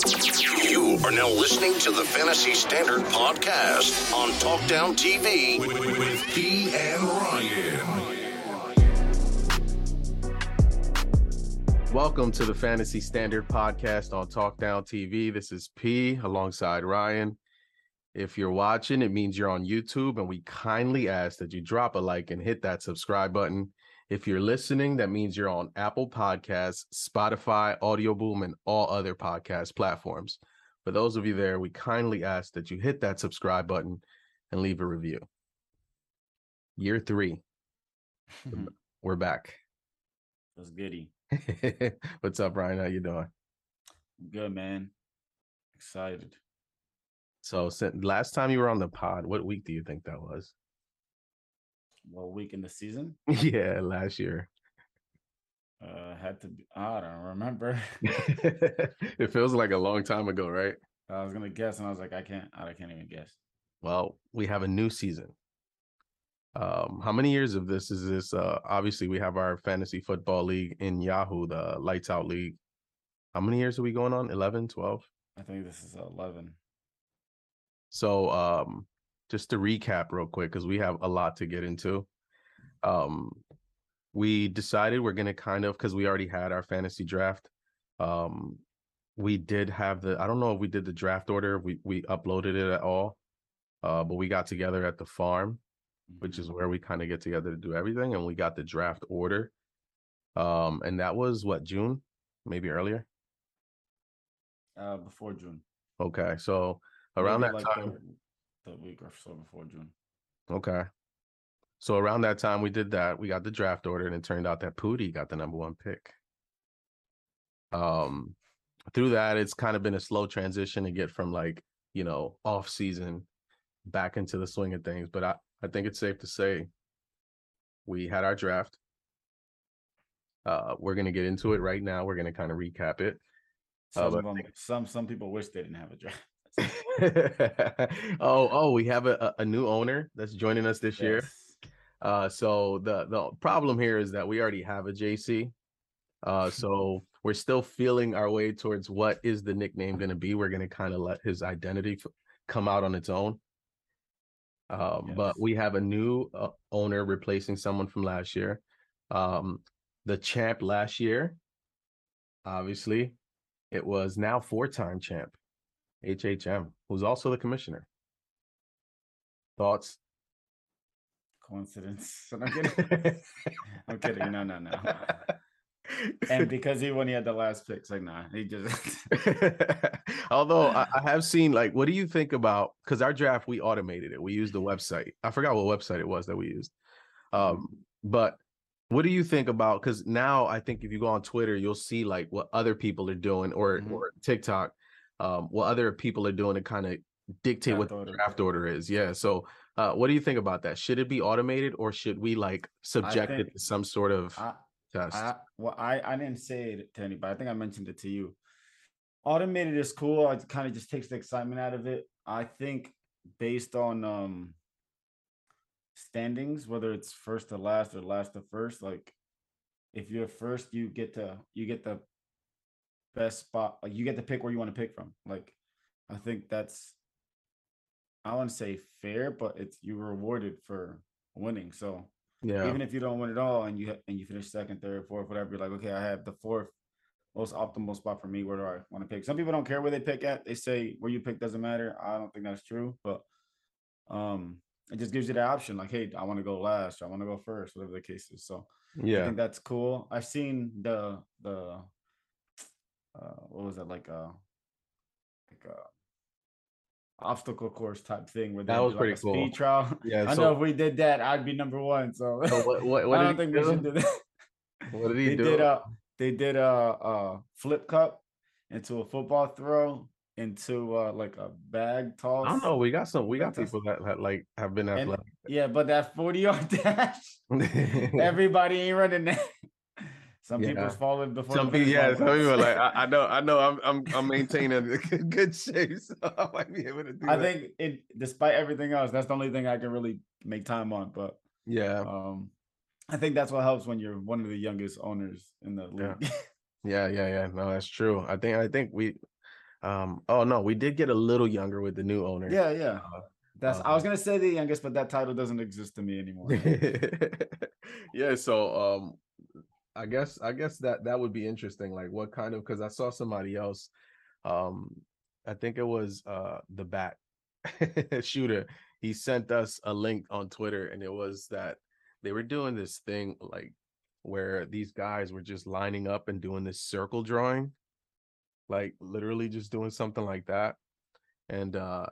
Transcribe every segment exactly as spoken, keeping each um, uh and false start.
You are now listening to the Fantasy Standard Podcast on Talkdown T V with, with, with P and Ryan. Welcome to the Fantasy Standard Podcast on Talkdown T V. This is P alongside Ryan. If you're watching, it means you're on YouTube, and we kindly ask that you drop a like and hit that subscribe button. If you're listening, that means you're on Apple Podcasts, Spotify, Audio Boom, and all other podcast platforms. For those of you there, we kindly ask that you hit that subscribe button and leave a review. Year three. We're back. That's goody. What's up, Ryan? How you doing? Good, man. Excited. So since last time you were on the pod, what week do you think that was? What week in the season? Yeah, last year. Uh, had to be, I don't remember. It feels like a long time ago, right? I was gonna guess, and I was like, I can't, I can't even guess. Well, we have a new season. Um, how many years of this is this? Uh, obviously, we have our fantasy football league in Yahoo, the Lights Out League. How many years are we going on? eleven, twelve? I think this is eleven. So, um, just to recap real quick, because we have a lot to get into. Um, we decided we're going to kind of, because we already had our fantasy draft. Um, we did have the, I don't know if we did the draft order. We, we uploaded it at all. Uh, but we got together at the farm, which is where we kind of get together to do everything. And we got the draft order. Um, and that was what, June, maybe earlier? Uh, before June. Okay. So around Maybe that like time. The, the week or so before June. Okay. So around that time we did that. We got the draft order, and it turned out that Pooty got the number one pick. Um, through that, it's kind of been a slow transition to get from like, you know, off season back into the swing of things. But I, I think it's safe to say we had our draft. Uh, we're going to get into it right now. We're going to kind of recap it. Some, Uh, of them, some some people wish they didn't have a draft. oh, oh, we have a, a new owner that's joining us this Yes. year. Uh, so the, the problem here is that we already have a J C. Uh, so we're still feeling our way towards what is the nickname going to be. We're going to kind of let his identity f- come out on its own. Um, Yes. But we have a new uh, owner replacing someone from last year. Um, the champ last year, obviously, it was now four-time champ, H H M, who's also the commissioner. Thoughts? Coincidence. I'm kidding. I'm kidding. No, no, no. And because he won, he had the last pick. It's like, nah, he just. Although I, I have seen, like, what do you think about? Because our draft, we automated it. We used the website. I forgot what website it was that we used. Um, but what do you think about? Because now I think if you go on Twitter, you'll see like what other people are doing, or Mhm. or TikTok, um, what other people are doing to kind of dictate Draft what the order. draft order is. Yeah. So, uh, what do you think about that? Should it be automated, or should we like subject think- it to some sort of I, test? I well, I, I didn't say it to anybody. I think I mentioned it to you. Automated is cool. It kind of just takes the excitement out of it. I think based on um standings, whether it's first to last or last to first, like if you're first, you get to you get the best spot. Like you get to pick where you want to pick from. Like I think that's I wouldn't say fair, but it's you're rewarded for winning. So Yeah. even if you don't win it all and you ha- and you finish second, third, fourth, whatever, you're like, okay, I have the fourth most optimal spot for me. Where do I want to pick? Some people don't care where they pick at. They say where you pick doesn't matter. I don't think that's true, but um, it just gives you the option. Like, hey, I want to go last, or I want to go first, whatever the case is. So I Yeah. think that's cool. I've seen the the uh, what was it like a like a obstacle course type thing where they That was do like pretty a cool. speed trial. Yeah, I so- know if we did that, I'd be number one. So, So what what, what I did don't he think we do? should do that. What did he they do? did a they did a, a flip cup into a football throw into uh, like a bag toss. I don't know. We got some. We got Bag toss. people that, that like have been And, athletic. yeah, but that forty yard dash, everybody ain't running that. Some Yeah. people's falling before Some the people, finish yeah, line some was. people are like, I, I know, I know, I'm, I'm, I'm maintaining a good, good shape, so I might be able to do I that. think it, despite everything else, that's the only thing I can really make time on. But Yeah, um, I think that's what helps when you're one of the youngest owners in the league. yeah, yeah, yeah, yeah. No, that's true. I think, I think we, Um, oh no, we did get a little younger with the new owner. Yeah, yeah. Uh, That's I was um, gonna say the youngest, but that title doesn't exist to me anymore. yeah, so um I guess I guess that that would be interesting. Like what kind of, because I saw somebody else, um, I think it was uh the Bat shooter. He sent us a link on Twitter, and it was that they were doing this thing like where these guys were just lining up and doing this circle drawing, like literally just doing something like that. And uh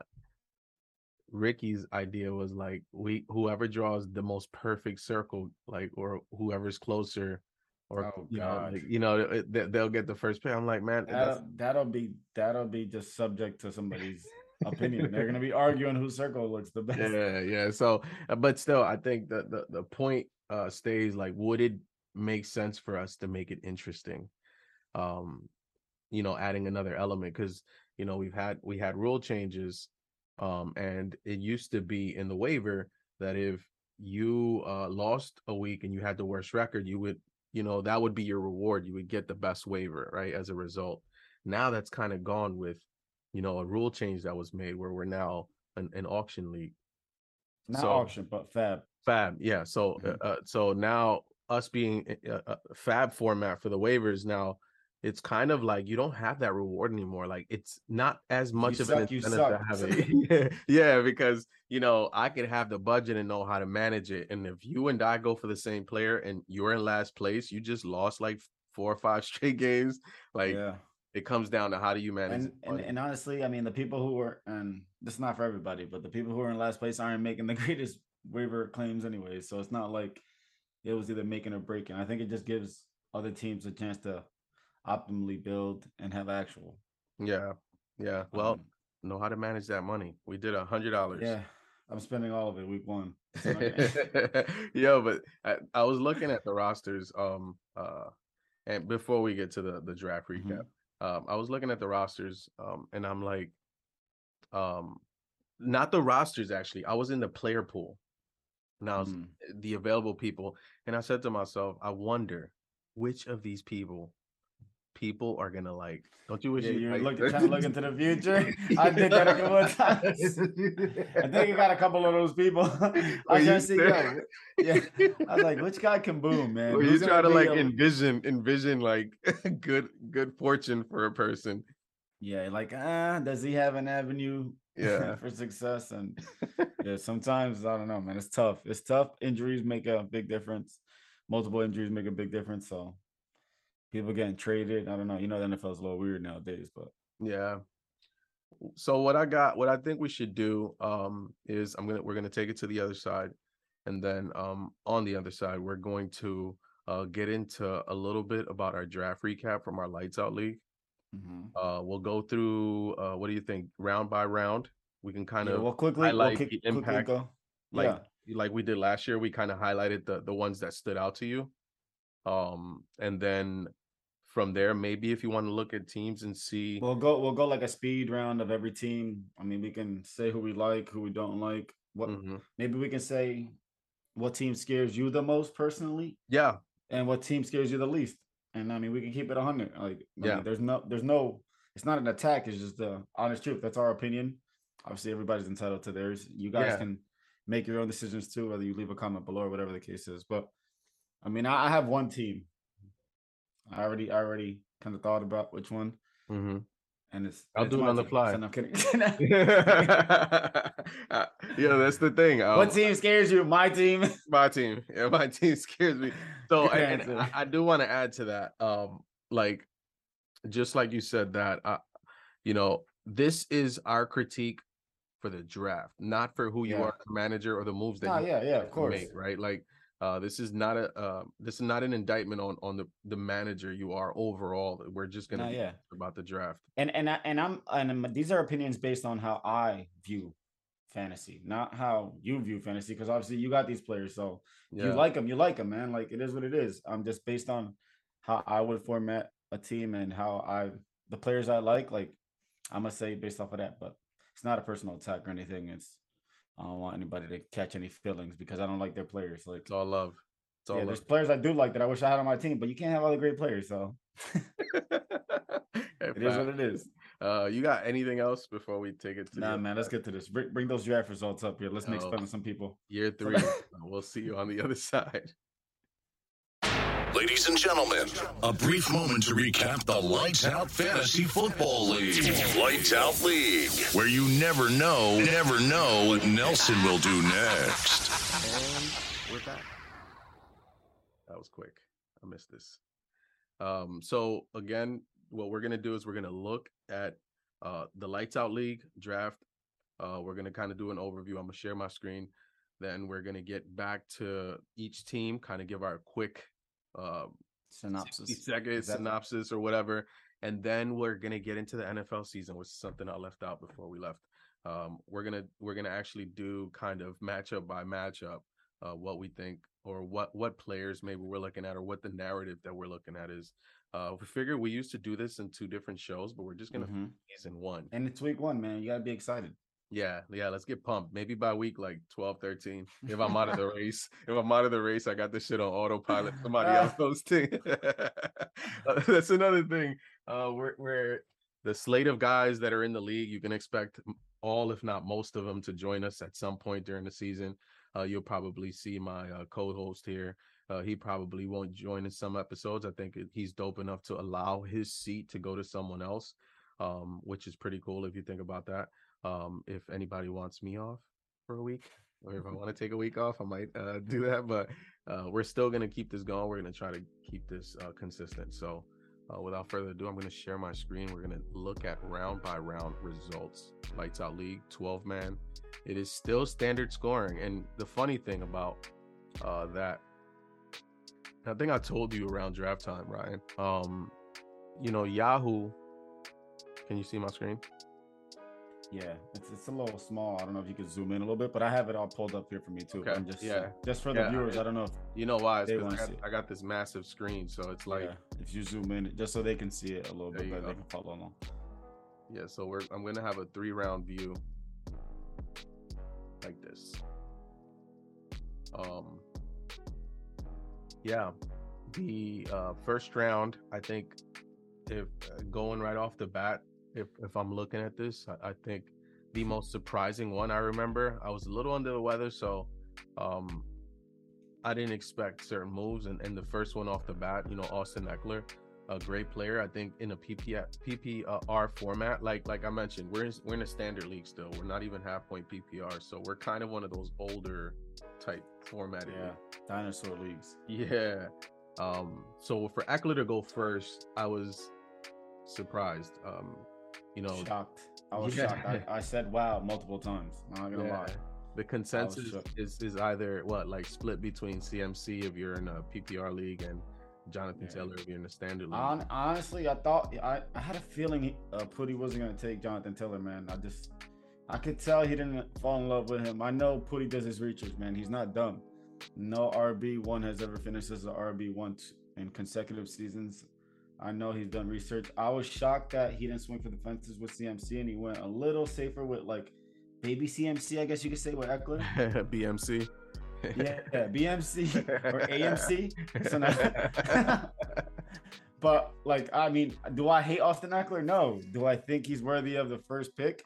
Ricky's idea was like we whoever draws the most perfect circle, like or whoever's closer, or Oh you know, God. like you know, they, they'll get the first pick. I'm like, man, that's That'll, that'll be that'll be just subject to somebody's opinion. They're gonna be arguing whose circle looks the best. yeah, yeah. So, uh, but still, I think the the the point uh stays like, would it make sense for us to make it interesting? Um, you know, adding another element, because you know we've had we had rule changes, um, and it used to be in the waiver that if you uh lost a week and you had the worst record, you would, you know, that would be your reward. You would get the best waiver, right? As a result, now that's kind of gone with, you know, a rule change that was made where we're now an, an auction league. Not So auction, but fab. Fab, yeah. So, Mhm. uh, uh, so now us being a, a Fab format for the waivers now, it's kind of like you don't have that reward anymore. Like it's not as much You of an suck, you incentive to suck. have it. yeah, because you know I can have the budget and know how to manage it. And if you and I go for the same player and you're in last place, you just lost like four or five straight games. Like Yeah. it comes down to how do you manage And, the and money. and honestly, I mean, the people who are, and this is not for everybody, but the people who are in last place aren't making the greatest waiver claims anyway. So it's not like it was either making or breaking. I think it just gives other teams a chance to optimally build and have actual. Yeah, yeah. Well, Um, know how to manage that money. We did a hundred dollars. yeah, I'm spending all of it week one. So I'm not gonna- Yeah, but I, I was looking at the rosters, um, uh, and before we get to the the draft recap, Mhm. um, I was looking at the rosters, um, and I'm like, um, not the rosters actually. I was in the player pool, and I was Mhm. the available people, and I said to myself, I wonder which of these people people are gonna like. Don't you wish Yeah, you you're like? looking trying to look into the future. I did that a couple of times. I think you got a couple of those people. I Where was trying you to see, yo, yeah. I was like, which guy can boom, man? Where you Who's try gonna to be like a envision envision like good good fortune for a person. yeah, like ah, does he have an avenue Yeah. for success? And yeah, sometimes I don't know, man. It's tough. It's tough. Injuries make a big difference. Multiple injuries make a big difference. So people getting traded. I don't know. You know, the N F L is a little weird nowadays, but Yeah. So what I got, what I think we should do, um, is I'm gonna we're gonna take it to the other side, and then um on the other side we're going to uh get into a little bit about our draft recap from our Lights Out League. mhm. Uh, we'll go through. Uh, what do you think? Round by round, we can kind Yeah, of we'll quickly we'll highlight kick, the quickly impact, go. like Yeah. like we did last year. We kind of highlighted the the ones that stood out to you. Um, and then from there, maybe if you want to look at teams and see, We'll go we'll go like a speed round of every team. I mean, we can say who we like, who we don't like. What Mhm. maybe we can say what team scares you the most personally Yeah, and what team scares you the least. And I mean, we can keep it a hundred. Like, I yeah, mean, there's no there's no it's not an attack, it's just the honest truth. That's our opinion. Obviously, everybody's entitled to theirs. You guys yeah. can make your own decisions too, whether you leave a comment below or whatever the case is. But I mean, I, I have one team. I already I already kind of thought about which one. hmm And it's I'll and it's do it my on the team. So fly. no, I'm kidding. Uh, yeah, that's the thing. Um, What team scares you? My team. my team, yeah, my team scares me. So, Good and, and answer. I, I do want to add to that. Um, like just like you said that, uh, you know, this is our critique for the draft, not for who you Yeah. are as a manager or the moves that No, you yeah, yeah, of to course. make, right? Like, uh, this is not a uh, this is not an indictment on on the the manager you are overall. We're just gonna No, be yeah. about the draft. And and I, and I'm and I'm- these are opinions based on how I view fantasy, not how you view fantasy. Because obviously you got these players, so if you Yeah, like them, you like them, man. Like it is what it is. I'm just based on how I would format a team and how I the players I like. Like I'm gonna say based off of that, but it's not a personal attack or anything. It's I don't want anybody to catch any feelings because I don't like their players. Like it's all love. It's all yeah, love. there's players I do like that I wish I had on my team, but you can't have all the great players. So Hey, it is fam. what it is. Uh, you got anything else before we take it to Nah, the man, let's get to this. Bring, bring those draft results up here. Let's make Yo, fun of some people. year three? We'll see you on the other side. Ladies and gentlemen, a brief moment to recap the Lights Out Fantasy Football League. Lights Out League, where you never know, never know what Nelson will do next. And we're back. That was quick. I missed this. Um, so again, what we're gonna do is we're gonna look at uh the Lights Out League draft. Uh, we're gonna kind of do an overview. I'm gonna share my screen. Then we're gonna get back to each team, kind of give our quick uh Synopsis. second synopsis or whatever, and then we're gonna get into the N F L season, which is something I left out before we left. Um, we're gonna we're gonna actually do kind of matchup by matchup, uh, what we think or what what players maybe we're looking at or what the narrative that we're looking at is. Uh, we figure we used to do this in two different shows, but we're just gonna Mhm. focus in one. And it's week one, man. You gotta be excited. Yeah, yeah, let's get pumped. Maybe by week like twelve, thirteen. If I'm out of the race, if I'm out of the race, I got this shit on autopilot. Somebody else hosting. That's another thing. Uh, we're, we're the slate of guys that are in the league. You can expect all, if not most of them, to join us at some point during the season. Uh, you'll probably see my uh, co-host here. Uh, he probably won't join in some episodes. I think he's dope enough to allow his seat to go to someone else, um, which is pretty cool if you think about that. Um, if anybody wants me off for a week, or if I want to take a week off, I might uh, do that. But uh, we're still going to keep this going. We're going to try to keep this uh, consistent. So uh, without further ado, I'm going to share my screen. We're going to look at round by round results. Lights Out League, twelve man. It is still standard scoring. And the funny thing about uh, that, I think I told you around draft time, Ryan. Um, you know, Yahoo. Can you see my screen? Yeah, it's it's a little small. I don't know if you could zoom in a little bit, but I have it all pulled up here for me too. Okay. I'm just Yeah. just for the Yeah, viewers. I- I don't know if You know why? It's They 'cause wanna I, got, see it. I got this massive screen, so it's like, yeah, if you zoom in, just so they can see it a little There bit you better, go. they can follow along. yeah. So we're I'm gonna have a three round view like this. Um, yeah, the uh, first round, I think, if uh, going right off the bat, if if I'm looking at this, I, I think the most surprising one I remember, I was a little under the weather, so um, I didn't expect certain moves, and, and the first one off the bat, you know, Austin Eckler, a great player. I think in a P P R format, like like I mentioned, we're in, we're in a standard league still. We're not even half point P P R, so we're kind of one of those older type formatted. Yeah, dinosaur leagues. Yeah. Um, so for Eckler to go first, I was surprised. Um, you know, Shocked. I was Yeah. shocked. I, I said wow multiple times. Not gonna yeah, lie. the consensus shook. is is either what, like split between C M C if you're in a P P R league and Jonathan Yeah. Taylor if you're in a standard league. Hon- honestly, I thought I, I had a feeling he, uh, Putty wasn't gonna take Jonathan Taylor, man. I just I could tell he didn't fall in love with him. I know Putty does his research, man. He's not dumb. No R B one has ever finished as an R B one t- in consecutive seasons. I know he's done research. I was shocked that he didn't swing for the fences with C M C and he went a little safer with like baby C M C, I guess you could say, with Eckler. B M C. Yeah, yeah, B M C or A M C. So now, but like, I mean, do I hate Austin Eckler? No. Do I think he's worthy of the first pick?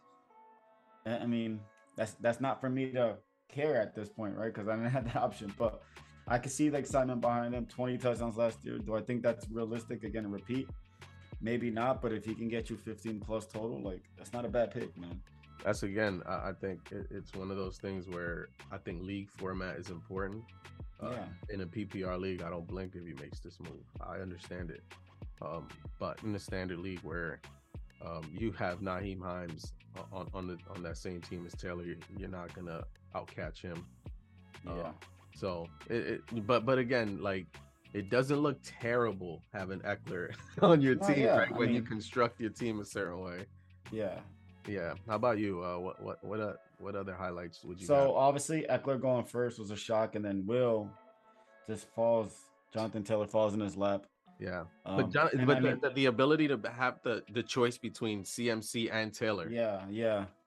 I I mean, that's that's not for me to care at this point, right? Because I didn't have the option. But I can see the excitement behind him. twenty touchdowns last year. Do I think that's realistic? Again, repeat. Maybe not, but if he can get you fifteen plus total, like that's not a bad pick, man. That's again, I, I think it, it's one of those things where I think league format is important. Uh, Yeah. In a P P R league, I don't blink if he makes this move. I understand it. Um, but in the standard league where um, you have Naheem Hines on on the on that same team as Taylor, you're, you're not gonna outcatch him. Yeah. Uh, so it, it, but but again, like it doesn't look terrible having Eckler on your No, team, yeah, right? I When you mean- construct your team a certain way. Yeah. Yeah. How about you? Uh, what what what uh, what other highlights would you? So got? obviously Eckler going first was a shock, and then Will just falls. Jonathan Taylor falls in his lap. Yeah, Um, but John, and but I the, mean- the, the ability to have the the choice between C M C and Taylor. Yeah, yeah.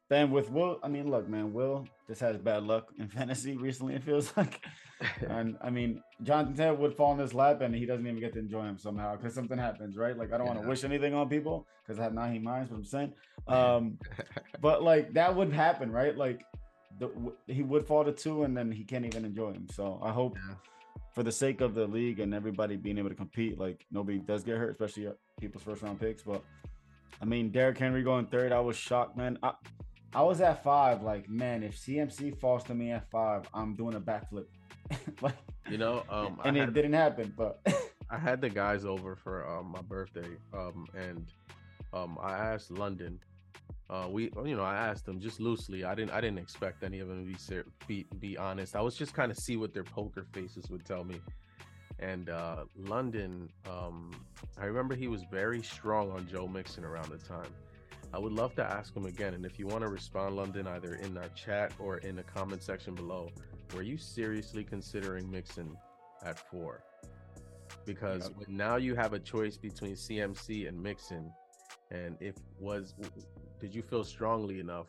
then with Will, I mean, look, man, Will just has bad luck in fantasy recently. It feels like, and I mean, Jonathan Taylor would fall in his lap, and he doesn't even get to enjoy him somehow because something happens, right? Like, I don't yeah. want to wish anything on people because I have Naheem Hines, what I'm saying. Um, but like that would happen, right? Like, the, he would fall to two, and then he can't even enjoy him. So I hope, yeah. for the sake of the league and everybody being able to compete, like nobody does get hurt, especially people's first round picks. But I mean, Derrick Henry going third, I was shocked, man. I, I was at five, like, man, if C M C falls to me at five, I'm doing a backflip. Like, you know, um, and had, it didn't happen, but I had the guys over for um, my birthday, um, and um, I asked London. Uh, we, you know, I asked them just loosely. I didn't, I didn't expect any of them to be ser- be be honest. I was just kind of see what their poker faces would tell me. And uh, London, um, I remember he was very strong on Joe Mixon around the time. I would love to ask him again. And if you want to respond, London, either in our chat or in the comment section below, were you seriously considering Mixon at four? Because yep. now you have a choice between C M C and Mixon. And if was, did you feel strongly enough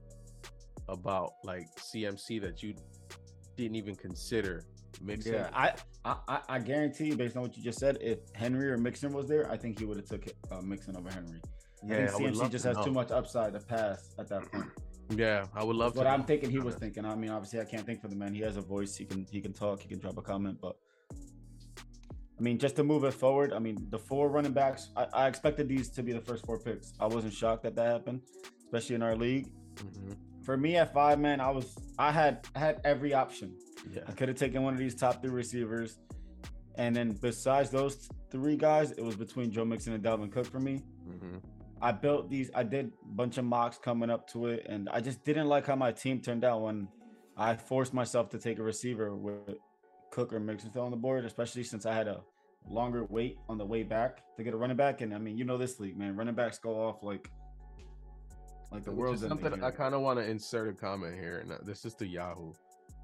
about like C M C that you didn't even consider Mixon? Yeah, I, I, I guarantee you, based on what you just said, if Henry or Mixon was there, I think he would have took uh, Mixon over Henry. Yeah, I think C M C just has know. too much upside to pass at that point. Yeah, I would love That's to. What I'm thinking he was thinking. I mean, obviously, I can't think for the man. He has a voice. He can he can talk. He can drop a comment. But I mean, just to move it forward, I mean, the four running backs, I, I expected these to be the first four picks. I wasn't shocked that that happened, especially in our league. Mm-hmm. For me at five, man, I was I had I had every option. Yeah. I could have taken one of these top three receivers. And then besides those three guys, it was between Joe Mixon and Dalvin Cook for me. Mm-hmm. I built these, I did a bunch of mocks coming up to it, and I just didn't like how my team turned out when I forced myself to take a receiver with Cook or Mixon still on the board, especially since I had a longer wait on the way back to get a running back. And I mean, you know this league, man, running backs go off like like the Which world's something I kind of want to insert a comment here, and this is to Yahoo.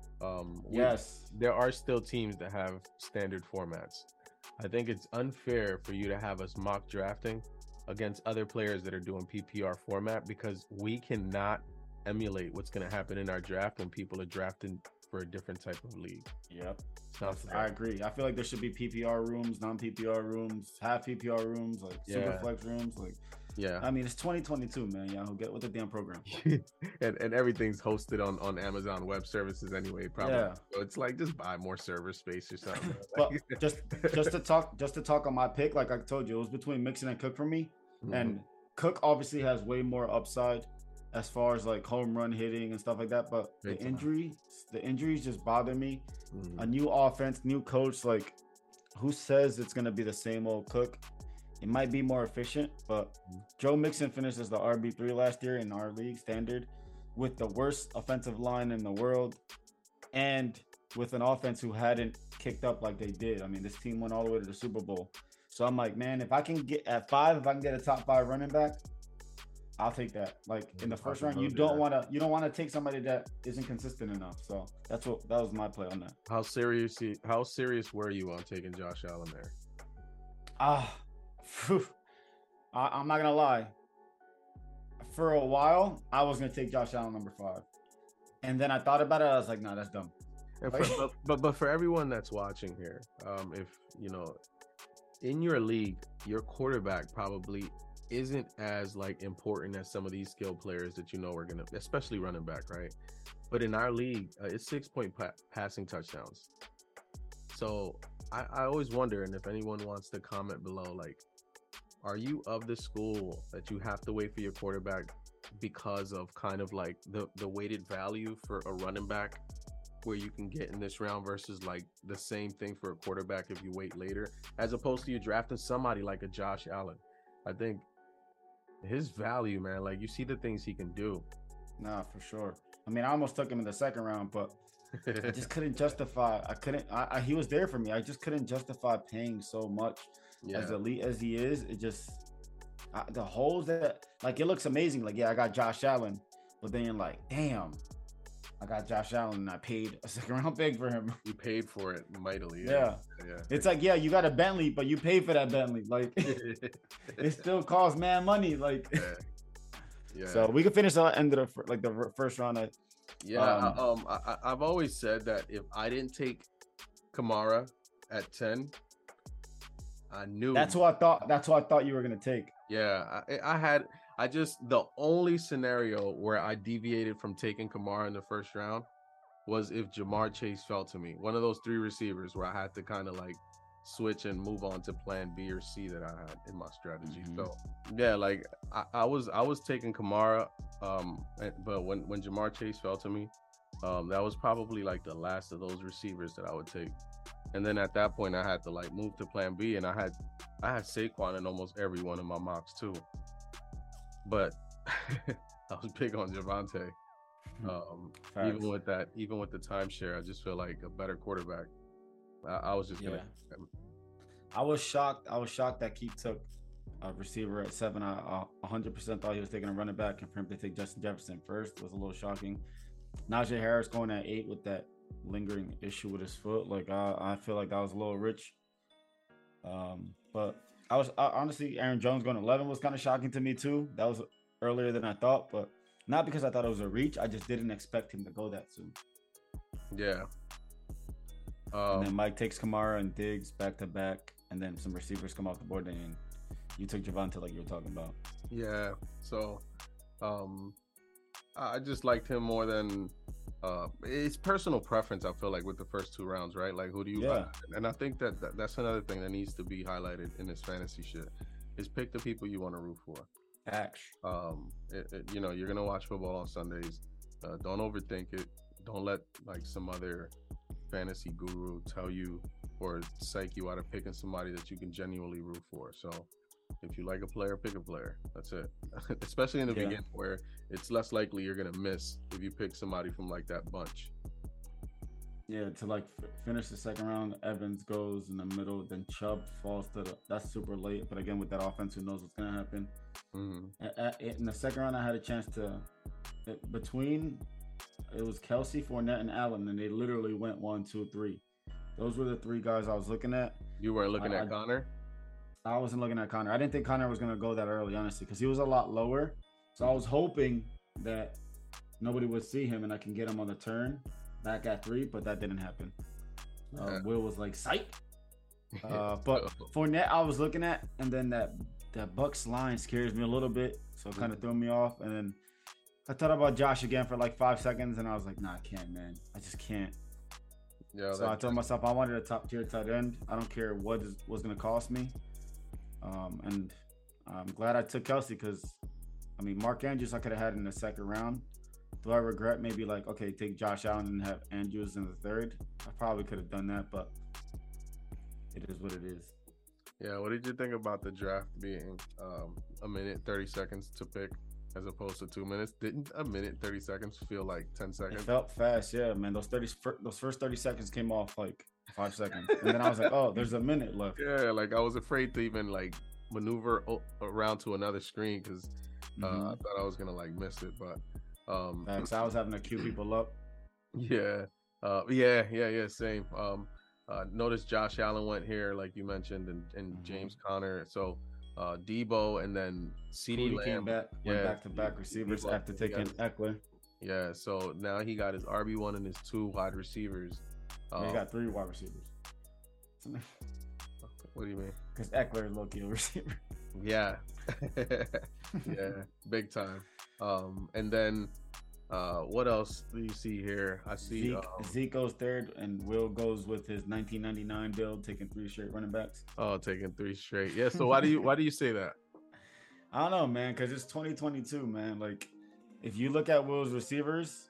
Um, yes, we, there are still teams that have standard formats. I think it's unfair for you to have us mock drafting against other players that are doing P P R format, because we cannot emulate what's going to happen in our draft when people are drafting for a different type of league. Yep. I agree. I feel like there should be P P R rooms, non-P P R rooms, half P P R rooms, like yeah. super flex rooms. Like, yeah. I mean, it's twenty twenty-two, man. Y'all get with the damn program. and and everything's hosted on, on Amazon Web Services anyway, probably. Yeah. So it's like just buy more server space or something. But just just to talk just to talk on my pick, like I told you, it was between Mixon and Cook for me. Mm-hmm. And Cook obviously has way more upside as far as like home run hitting and stuff like that. But Big the time. injury, the injuries just bother me. Mm-hmm. A new offense, new coach, like who says it's gonna be the same old Cook? It might be more efficient, but mm-hmm. Joe Mixon finished as the R B three last year in our league standard with the worst offensive line in the world, and with an offense who hadn't kicked up like they did. I mean, this team went all the way to the Super Bowl. So I'm like, man, if I can get at five, if I can get a top five running back, I'll take that. Like in the first round, you don't want to, you don't want to take somebody that isn't consistent enough. So that's what that was my play on that. How serious? How serious were you on taking Josh Allen there? Ah, uh, I, I'm not gonna lie. For a while, I was gonna take Josh Allen number five, and then I thought about it. I was like, no, nah, that's dumb. And for, but, but but for everyone that's watching here, um, if you know. In your league, your quarterback probably isn't as like important as some of these skilled players that you know are gonna, especially running back, right? But in our league, uh, it's six point pa- passing touchdowns. So I, I always wonder, and if anyone wants to comment below, like, are you of the school that you have to wait for your quarterback because of kind of like the the weighted value for a running back where you can get in this round versus like the same thing for a quarterback if you wait later, as opposed to you drafting somebody like a Josh Allen? I think his value, man, like you see the things he can do. Nah, for sure. I mean, I almost took him in the second round, but I just couldn't justify. I couldn't. I, I, he was there for me. I just couldn't justify paying so much. Yeah. As elite as he is, it just I, the holes that like it looks amazing. Like, yeah, I got Josh Allen, but then you're like, damn. I got Josh Allen and I paid a second round pick for him. You paid for it mightily. Yeah. yeah. yeah. It's like, yeah, you got a Bentley, but you paid for that Bentley. Like, it still costs man money. Like, yeah. Yeah. So we could finish the end of the like the first round. At, yeah. Um, um I, I've always said that if I didn't take Kamara at ten, I knew that's what I thought. That's what I thought you were gonna take. Yeah, I, I had. I just the only scenario where I deviated from taking Kamara in the first round was if Jamar Chase fell to me. One of those three receivers where I had to kind of like switch and move on to plan B or C that I had in my strategy. Mm-hmm. So yeah, like I, I was I was taking Kamara, um, but when when Jamar Chase fell to me, um, that was probably like the last of those receivers that I would take. And then at that point, I had to like move to plan B, and I had I had Saquon in almost every one of my mocks too. But I was big on Javonte. Um, even with that, even with the timeshare, I just feel like a better quarterback. I, I was just gonna. Yeah. I was shocked. I was shocked that Keith took a receiver at seven. I uh, one hundred percent thought he was taking a running back, and for him to take Justin Jefferson first was a little shocking. Najee Harris going at eight with that lingering issue with his foot. Like I, I feel like that was a little rich. Um, but I was I, honestly Aaron Jones going eleven was kind of shocking to me too. That was earlier than I thought, but not because I thought it was a reach. I just didn't expect him to go that soon. Yeah. Um, and then Mike takes Kamara and Diggs back to back, and then some receivers come off the board, and you took Javonte like you were talking about. Yeah. So, um, I just liked him more than. Uh, it's personal preference. I feel like with the first two rounds, right? Like, who do you? Yeah. Like? And I think that, that that's another thing that needs to be highlighted in this fantasy shit. Is pick the people you want to root for. Act. Um, it, it, you know, you're gonna watch football on Sundays. Uh, don't overthink it. Don't let like some other fantasy guru tell you or psych you out of picking somebody that you can genuinely root for. So if you like a player, pick a player. That's it. Especially in the yeah. beginning where it's less likely you're gonna miss if you pick somebody from like that bunch. Yeah, to like f- finish the second round, Evans goes in the middle, then Chubb falls to the. That's super late, but again with that offense, who knows what's gonna happen. Mm-hmm. At, at, in the second round, I had a chance to it, between it was Kelsey, Fournette, and Allen, and they literally went one, two, three. Those were the three guys I was looking at. You weren't looking I, at Connor? I wasn't looking at Connor. I didn't think Connor was gonna go that early, honestly, because he was a lot lower. So I was hoping that nobody would see him and I can get him on the turn back at three, but that didn't happen. Uh, yeah. Will was like, psych. Uh, but Fournette, I was looking at, and then that that Bucks line scares me a little bit, so it kind of threw me off. And then I thought about Josh again for like five seconds, and I was like, nah, I can't, man. I just can't. Yeah. So I told myself I wanted a top tier tight end. I don't care what is was gonna cost me. Um, and I'm glad I took Kelsey because, I mean, Mark Andrews I could have had in the second round. Do I regret maybe like, okay, take Josh Allen and have Andrews in the third? I probably could have done that, but it is what it is. Yeah, what did you think about the draft being um, a minute, thirty seconds to pick as opposed to two minutes? Didn't a minute, thirty seconds feel like ten seconds? It felt fast, yeah, man. Those thirty, those first thirty seconds came off like five seconds. And then I was like, oh, there's a minute left. Yeah, like I was afraid to even like maneuver o- around to another screen because uh, mm-hmm. I thought I was going to like miss it, but... Um, Thanks. I was having to queue people up. Yeah, uh, yeah, yeah, yeah. Same. Um, uh, notice Josh Allen went here, like you mentioned, and, and mm-hmm. James Conner. So uh, Debo, and then CeeDee Lamb came back, yeah, went back to back receivers Debo, after taking Eckler. Yeah. So now he got his R B one and his two wide receivers. Um, he got three wide receivers. What do you mean? Because Eckler is low-key a receiver. Yeah. Yeah. Big time. Um, and then uh, what else do you see here? I see Zeke, um, Zeke goes third, and Will goes with his nineteen ninety-nine build, taking three straight running backs. Oh, taking three straight. Yeah. So why do you why do you say that? I don't know, man, because it's twenty twenty-two, man. Like, if you look at Will's receivers,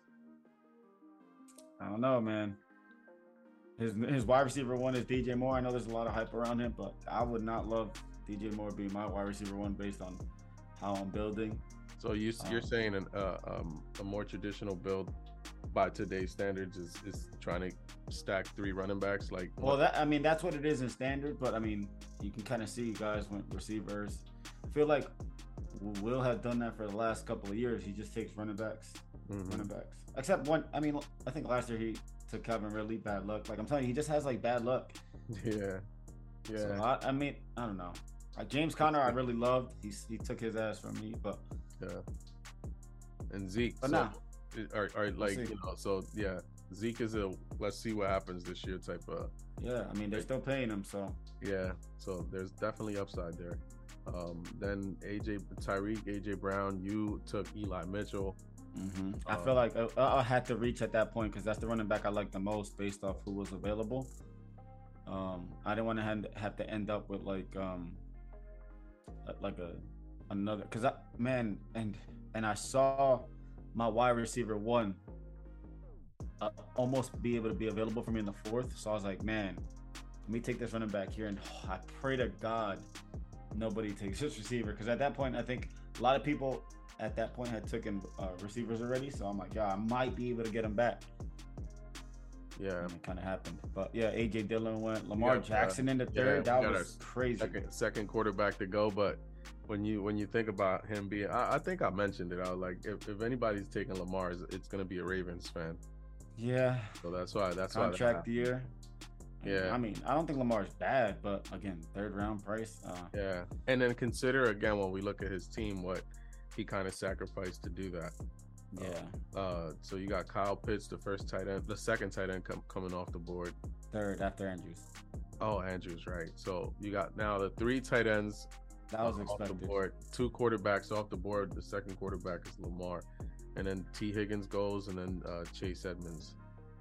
I don't know, man. His his wide receiver one is D J Moore. I know there's a lot of hype around him, but I would not love D J Moore being my wide receiver one based on how I'm building. So you, you're um, saying an, uh, um, a more traditional build by today's standards is, is trying to stack three running backs? Like, well, that I mean, that's what it is in standard, but I mean, you can kind of see guys with receivers. I feel like Will has done that for the last couple of years. He just takes running backs, mm-hmm. running backs. Except one, I mean, I think last year he took Calvin Ridley, bad luck. Like I'm telling you, he just has like bad luck. Yeah, yeah. So, I, I mean, I don't know. Uh, James Conner, I really loved. He he took his ass from me, but yeah, and Zeke. But so, nah, are, are like see. you know, so yeah, Zeke is a let's see what happens this year type of. yeah, I mean they're still paying him, so Yeah, so there's definitely upside there. Um, then A J Tyreek, A J Brown, you took Eli Mitchell. hmm I Uh, feel like I, I had to reach at that point because that's the running back I like the most based off who was available. Um, I didn't want to have, have to end up with like um like a another because I man and and I saw my wide receiver one uh, almost be able to be available for me in the fourth. So I was like, man, let me take this running back here, and oh, I pray to God nobody takes this receiver because at that point I think a lot of people at that point had taken uh, receivers already. So I'm like, yeah, I might be able to get him back. yeah, And it kind of happened, but yeah, A J Dillon went, Lamar got, uh, Jackson in the yeah, third. we that got was our crazy. second second quarterback to go. But when you when you think about him being, I, I think I mentioned it. I was like, if, if anybody's taking Lamar, it's, it's gonna be a Ravens fan. Yeah, So that's why that's contract why year. Yeah. I mean, I don't think Lamar's bad, but again, third round price. Uh, Yeah, and then consider again when we look at his team, what he kind of sacrificed to do that. yeah, Uh, so you got Kyle Pitts, the first tight end, the second tight end com- coming off the board. third after Andrews. Oh, Andrews, right? So you got now the three tight ends That was uh, off the expected. board, two quarterbacks off the board. The second quarterback is Lamar, and then T Higgins goes, and then uh, Chase Edmonds.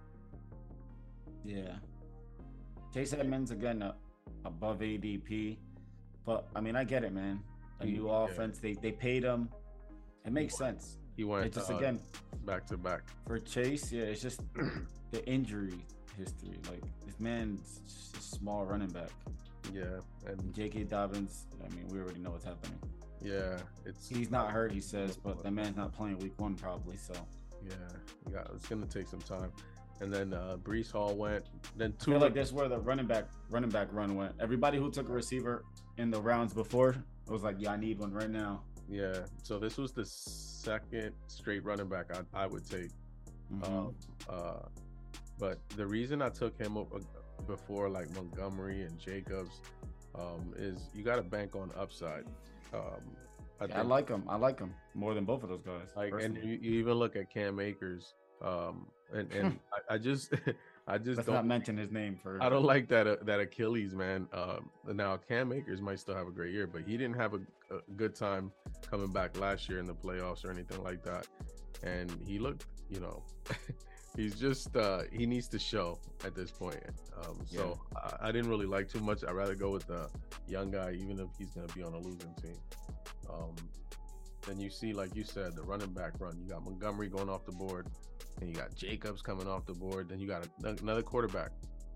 Yeah, Chase Edmonds again uh, above A D P, but I mean, I get it, man. A He- new yeah. offense, they they paid him. It makes sense. He went It just uh, again back to back. for Chase, yeah, it's just the injury history. Like this man's just a small running back. Yeah, and J K. Dobbins, I mean, we already know what's happening. yeah, it's He's not hurt, he says, but the man's not playing week one probably. So yeah, you got, it's gonna take some time. And then uh, Brees Hall went. Then I two. feel like that's where the running back running back run went. Everybody who took a receiver in the rounds before was like, yeah, I need one right now. Yeah, so this was the second straight running back I, I would take. Mhm. Um, uh, but the reason I took him up uh, before like Montgomery and Jacobs um, is you got to bank on upside. Um, I, Yeah, I like him. I like him more than both of those guys. like, and personally. you, you even look at Cam Akers, um, and and I, I just I just Let's don't not mention his name for. I don't like that uh, that Achilles, man. Um, now Cam Akers might still have a great year, but he didn't have a, a good time coming back last year in the playoffs or anything like that. And he looked, you know, he's just uh, he needs to show at this point. Um, so I, I didn't really like too much. I'd rather go with the young guy, even if he's gonna be on a losing team. Um, then you see, like you said, the running back run. You got Montgomery going off the board. And you got Jacobs coming off the board. Then you got a, another quarterback.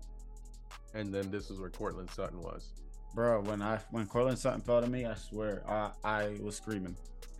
And then this is where Cortland Sutton was. Bro, when I when Cortland Sutton fell to me, I swear I, I was screaming.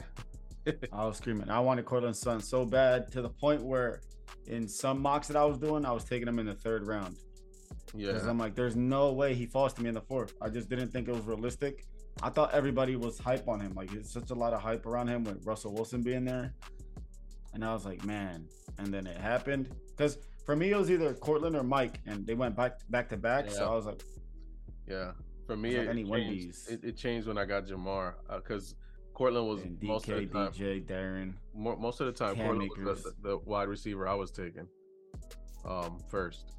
I was screaming. I wanted Cortland Sutton so bad to the point where in some mocks that I was doing, I was taking him in the third round. Because Yeah. I'm like, there's no way he falls to me in the fourth. I just didn't think it was realistic. I thought everybody was hype on him. Like, it's such a lot of hype around him with Russell Wilson being there. And I was like, man. And then it happened. Because for me, it was either Cortland or Mike. And they went back back to back. So Yeah. I was like, Yeah. For me, It's like it, any it one of changed, these. it, it changed when I got Jamar. Because Cortland was and most D K, of the time, D J, Darren. more, most of the time, Cam Cortland was Akers. the, the, the wide receiver I was taking um, first.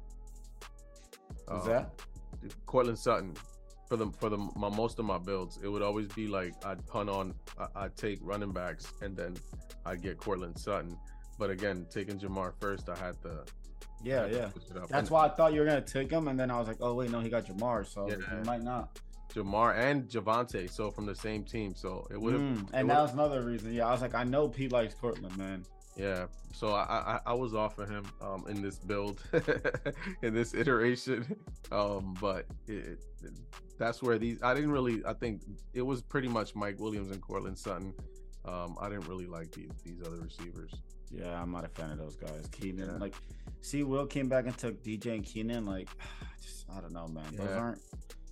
Was Um, that? Cortland Sutton for the for the my most of my builds, it would always be like I'd punt on, I, I'd take running backs, and then I'd get Cortland Sutton. But again, taking Jamar first, I had to. Yeah, had to yeah. switch it up. That's And why I thought you were gonna take him, and then I was like, oh wait, no, he got Jamar, so Yeah. he might not. Jamar and Javante, so from the same team, so it would have. Mm, and that was another reason. Yeah, I was like, I know Pete likes Cortland, man. Yeah, so I, I I was off of him um in this build, in this iteration, um, but it, it, that's where these I didn't really I think it was pretty much Mike Williams and Cortland Sutton. Um, I didn't really like these these other receivers. Yeah, I'm not a fan of those guys. Keenan, Yeah. like, see, Will came back and took D J and Keenan. Like, just I don't know, man. Those Yeah. aren't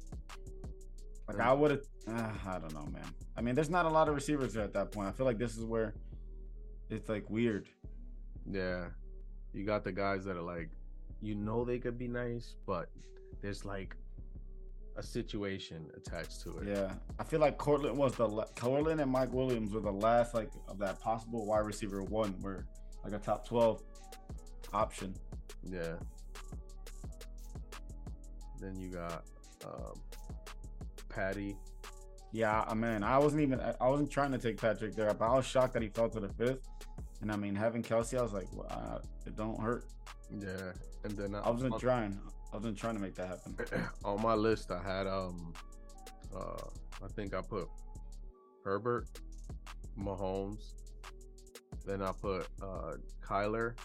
like Yeah. I would have. Uh, I don't know, man. I mean, there's not a lot of receivers there at that point. I feel like this is where it's like weird. Yeah, you got the guys that are like, you know, they could be nice, but there's like a situation attached to it. Yeah, I feel like Cortland was the la- Cortland and Mike Williams were the last like of that possible wide receiver one, where like a top twelve option. Yeah. Then you got um, Patty. Yeah, I mean, I wasn't even I wasn't trying to take Patrick there, but I was shocked that he fell to the fifth. And I mean, having Kelsey, I was like, well, uh, it don't hurt. Yeah, and then I wasn't trying. I wasn't trying to make that happen. On my list, I had um, uh, I think I put Herbert, Mahomes, then I put uh, Kyler,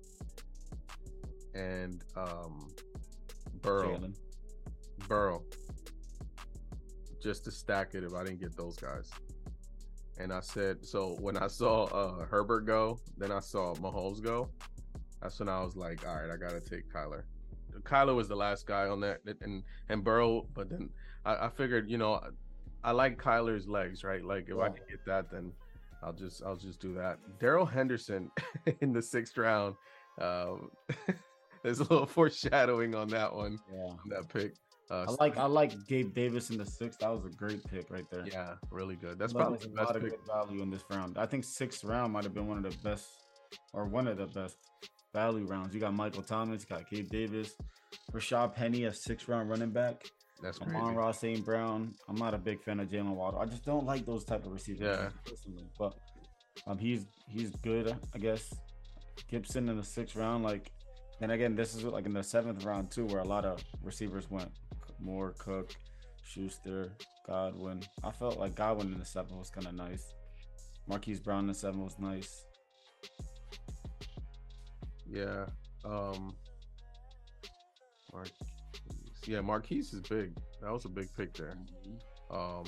and um, Burrow. Jalen. Burrow. Just to stack it if I didn't get those guys. And I said, so when I saw uh, Herbert go, then I saw Mahomes go. That's when I was like, all right, I gotta take Kyler. Kyler was the last guy on that, and and Burrow. But then I, I figured, you know, I, I like Kyler's legs, right? Like if yeah. I can get that, then I'll just I'll just do that. Darrell Henderson in the sixth round. Um, there's a little foreshadowing on that one. Yeah, on that pick. Uh, I like I like Gabe Davis in the sixth. That was a great pick right there. Yeah, really good. That's like probably the a best lot of pick. good value in this round. I think sixth round might have been one of the best, or one of the best value rounds. You got Michael Thomas, you got Gabe Davis, Rashad Penny, a sixth round running back. That's crazy. Amon-Ra Saint Brown. I'm not a big fan of Jalen Waddle. I just don't like those type of receivers. Yeah. Personally. But um, he's he's good, I guess. Gibson in the sixth round, like. Then again, this is like in the seventh round too, where a lot of receivers went. Moore, Cook, Schuster, Godwin. I felt like Godwin in the seven was kind of nice. Marquise Brown in the seven was nice. Yeah. Um. Marquise. Yeah, Marquise is big. That was a big pick there. Mm-hmm. Um.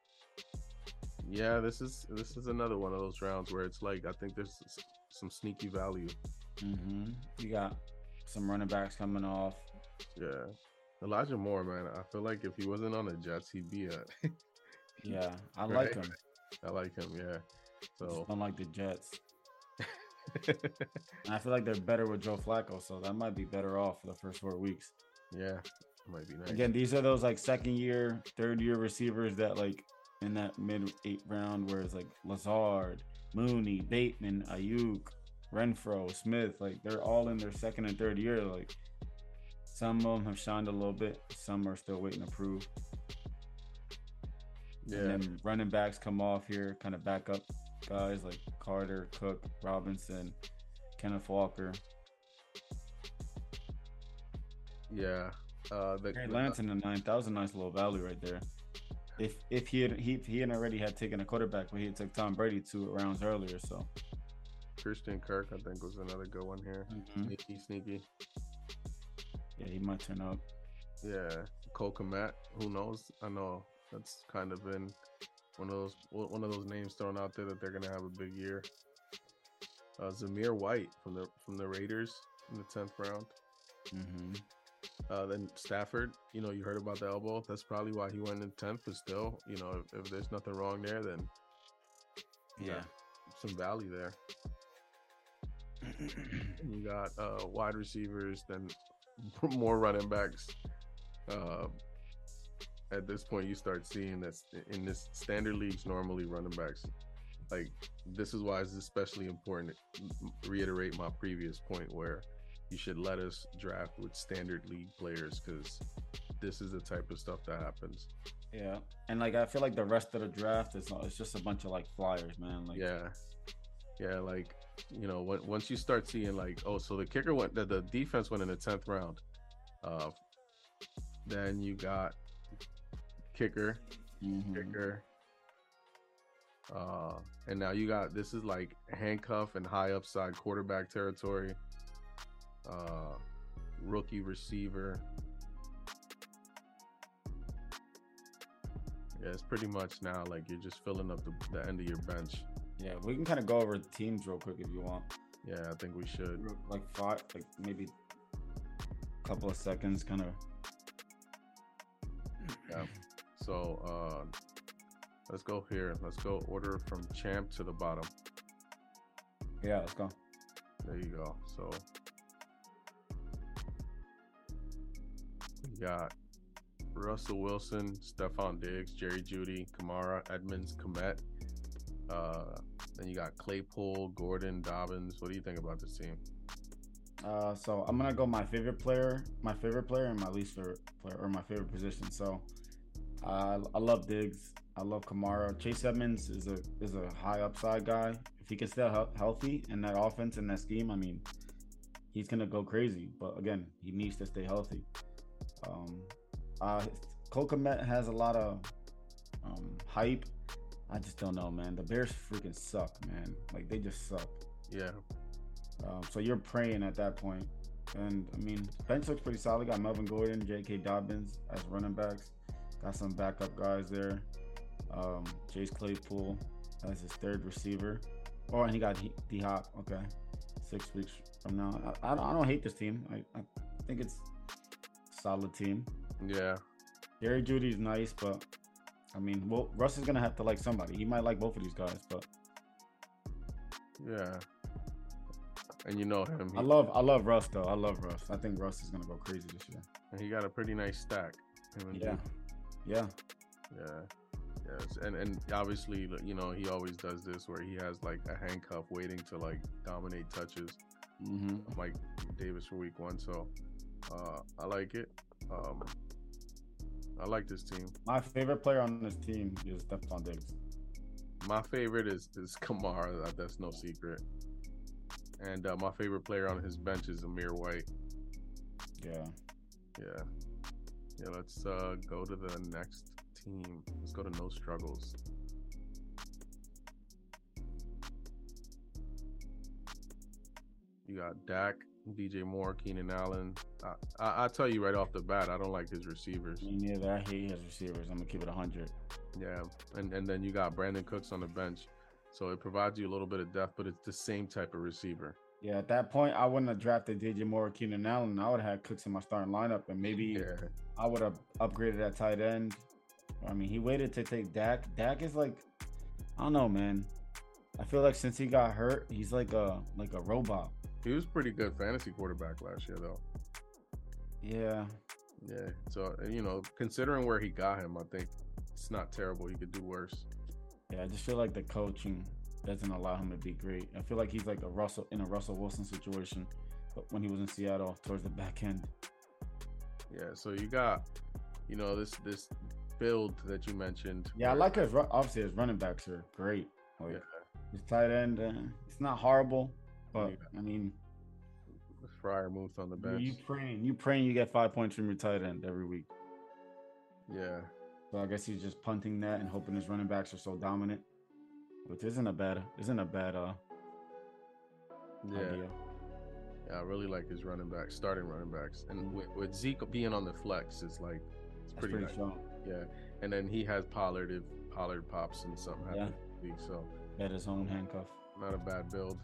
Yeah, this is this is another one of those rounds where it's like I think there's some sneaky value. Mm-hmm. You got some running backs coming off. Yeah. Elijah Moore, man. I feel like if he wasn't on the Jets, he'd be a. Yeah, I right? like him. I like him. Yeah. So unlike the Jets, and I feel like they're better with Joe Flacco, so that might be better off for the first four weeks. Yeah, it might be nice. Again, these are those like second year, third year receivers that like in that mid eight round, where it's like Lazard, Mooney, Bateman, Ayuk, Renfro, Smith, like they're all in their second and third year. Like some of them have shined a little bit, some are still waiting to prove. Yeah. And then running backs come off here, kind of back up guys like Carter, Cook, Robinson, Kenneth Walker. Yeah. Uh, the, Trey Lance in the ninth, that was a nice little value right there. If if he had he he had already had taken a quarterback, but he had took Tom Brady two rounds earlier, so. Christian Kirk, I think, was another good one here. Mm-hmm. Sneaky, sneaky. Yeah, he might turn out. Yeah, Cole Kmet, who knows? I know that's kind of been one of those one of those names thrown out there that they're gonna have a big year. Uh, Zamir White from the from the Raiders in the tenth round. Mm-hmm. Uh, then Stafford, you know, you heard about the elbow. That's probably why he went in tenth. But still, you know, if, if there's nothing wrong there, then yeah, yeah some value there. You got uh, wide receivers, then more running backs. Uh, at this point, you start seeing this in this standard leagues. Normally, running backs, like this is why it's especially important to reiterate my previous point where you should let us draft with standard league players because this is the type of stuff that happens. Yeah, and like I feel like the rest of the draft is it's just a bunch of like flyers, man. Like yeah, yeah, like. You know, when, once you start seeing like, oh, so the kicker went, the, the defense went in the tenth round. Uh, then you got kicker, mm-hmm. kicker. Uh, and now you got, this is like handcuff and high upside quarterback territory. Uh, rookie receiver. Yeah, it's pretty much now like you're just filling up the, the end of your bench. Yeah, we can kind of go over the teams real quick if you want. Yeah, I think we should. Like five, like maybe a couple of seconds, kind of. Yeah. So uh, let's go here. Let's go order from champ to the bottom. Yeah, let's go. There you go. So we got Russell Wilson, Stephon Diggs, Jerry Jeudy, Kamara, Edmonds, Komet. Uh, then you got Claypool, Gordon, Dobbins. What do you think about this team? Uh, so I'm gonna go my favorite player, my favorite player, and my least favorite player, or my favorite position. So uh, I love Diggs. I love Kamara. Chase Edmonds is a is a high upside guy. If he can stay he- healthy in that offense and that scheme, I mean, he's gonna go crazy. But again, he needs to stay healthy. Um, uh, Cole Kmet has a lot of um, hype. I just don't know, man. The Bears freaking suck, man. Like, they just suck. Yeah. Um, so you're praying at that point. And, I mean, bench looks pretty solid. Got Melvin Gordon, J K. Dobbins as running backs. Got some backup guys there. Um, Chase Claypool as his third receiver. Oh, and he got D-Hop. Okay. Six weeks from now. I, I, don't, I don't hate this team. I, I think it's a solid team. Yeah. Jerry Jeudy's nice, but I mean, well, Russ is gonna have to like somebody. He might like both of these guys, but yeah. And you know him. He, I love, I love Russ though. I love Russ. I think Russ is gonna go crazy this year. and he got a pretty nice stack. Him and Yeah, Duke. yeah, Yeah. Yes. And and obviously, you know, he always does this where he has like a handcuff waiting to like dominate touches. mm-hmm. Mike Davis for week one. So uh, I like it. Um, I like this team. My favorite player on this team is Stephon Diggs. My favorite is is Kamara. That- That's no secret. And uh, my favorite player on his bench is Amir White. Yeah, Yeah. Yeah, let's uh, go to the next team. Let's go to No Struggles. You got Dak, D J Moore, Keenan Allen. I, I, I'll tell you right off the bat, I don't like his receivers. me neither. I hate his receivers. I'm gonna keep it one hundred. Yeah, and, and then you got Brandon Cooks on the bench. So it provides you a little bit of depth, but it's the same type of receiver. Yeah, at that point, I wouldn't have drafted D J Moore or Keenan Allen. I would have had Cooks in my starting lineup, and maybe Yeah. I would have upgraded that tight end. I mean, he waited to take Dak. Dak is like, I don't know, man. I feel like since he got hurt, he's like a like a robot. He was pretty good fantasy quarterback last year, though. Yeah, Yeah. So, you know, considering where he got him, I think it's not terrible. He could do worse. yeah. I just feel like the coaching doesn't allow him to be great. I feel like he's like a Russell in a Russell Wilson situation, but when he was in Seattle towards the back end. Yeah. So you got, you know, this this build that you mentioned. Yeah, I where- like his. ru- Obviously, his running backs are great. Like Yeah. his tight end, uh, it's not horrible, but Yeah. I mean, Fryer moved on the you, bench. you praying, you praying, you get five points from your tight end every week. Yeah. So I guess he's just punting that and hoping his running backs are so dominant, which isn't a bad, isn't a bad uh Yeah. idea. Yeah. I really like his running backs, starting running backs. And Mhm. with, with Zeke being on the flex, it's like, it's That's pretty, pretty nice. strong. Yeah. And then he has Pollard if Pollard pops and something Yeah. happens this week. So At his own handcuff. not a bad build.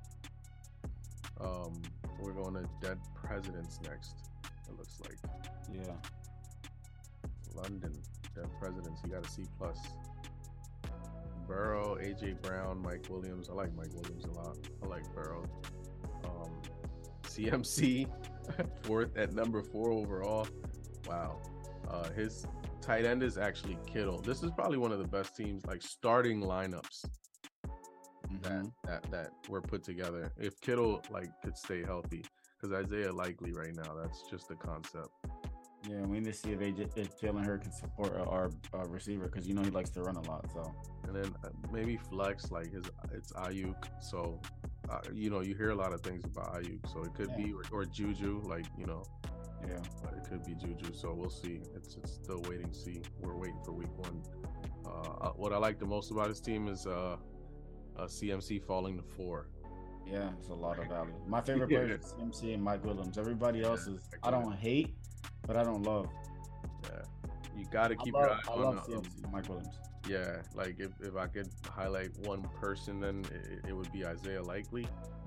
Um, we're going to Dead Presidents next. It looks like Yeah. London Dead Presidents. You got a C plus. Burrow, A J Brown, Mike Williams. I like Mike Williams a lot. I like Burrow. Um, C M C fourth at number four overall. Wow. Uh, his tight end is actually Kittle. This is probably one of the best teams, like starting lineups that Mhm. that that were put together. If Kittle like could stay healthy, because Isaiah Likely right now, that's just the concept. Yeah, we need to see if A J, if Jalen Hurts can support uh, our uh, receiver because you know he likes to run a lot. So And then uh, maybe flex like his it's Ayuk. So uh, you know you hear a lot of things about Ayuk. So it could Yeah. be or, or Juju, like you know, yeah, uh, it could be Juju. So we'll see. It's it's still waiting to see. We're waiting for week one. Uh, uh, what I like the most about his team is uh, uh C M C falling to four. yeah, it's a lot of value. My favorite Yeah. players is C M C and Mike Williams. Everybody else is I exactly. don't hate, but I don't love. Yeah, you got to keep I your love, eye I on love uh, C M C, Mike Williams. Yeah, like if, if I could highlight one person, then it, it would be Isaiah Likely.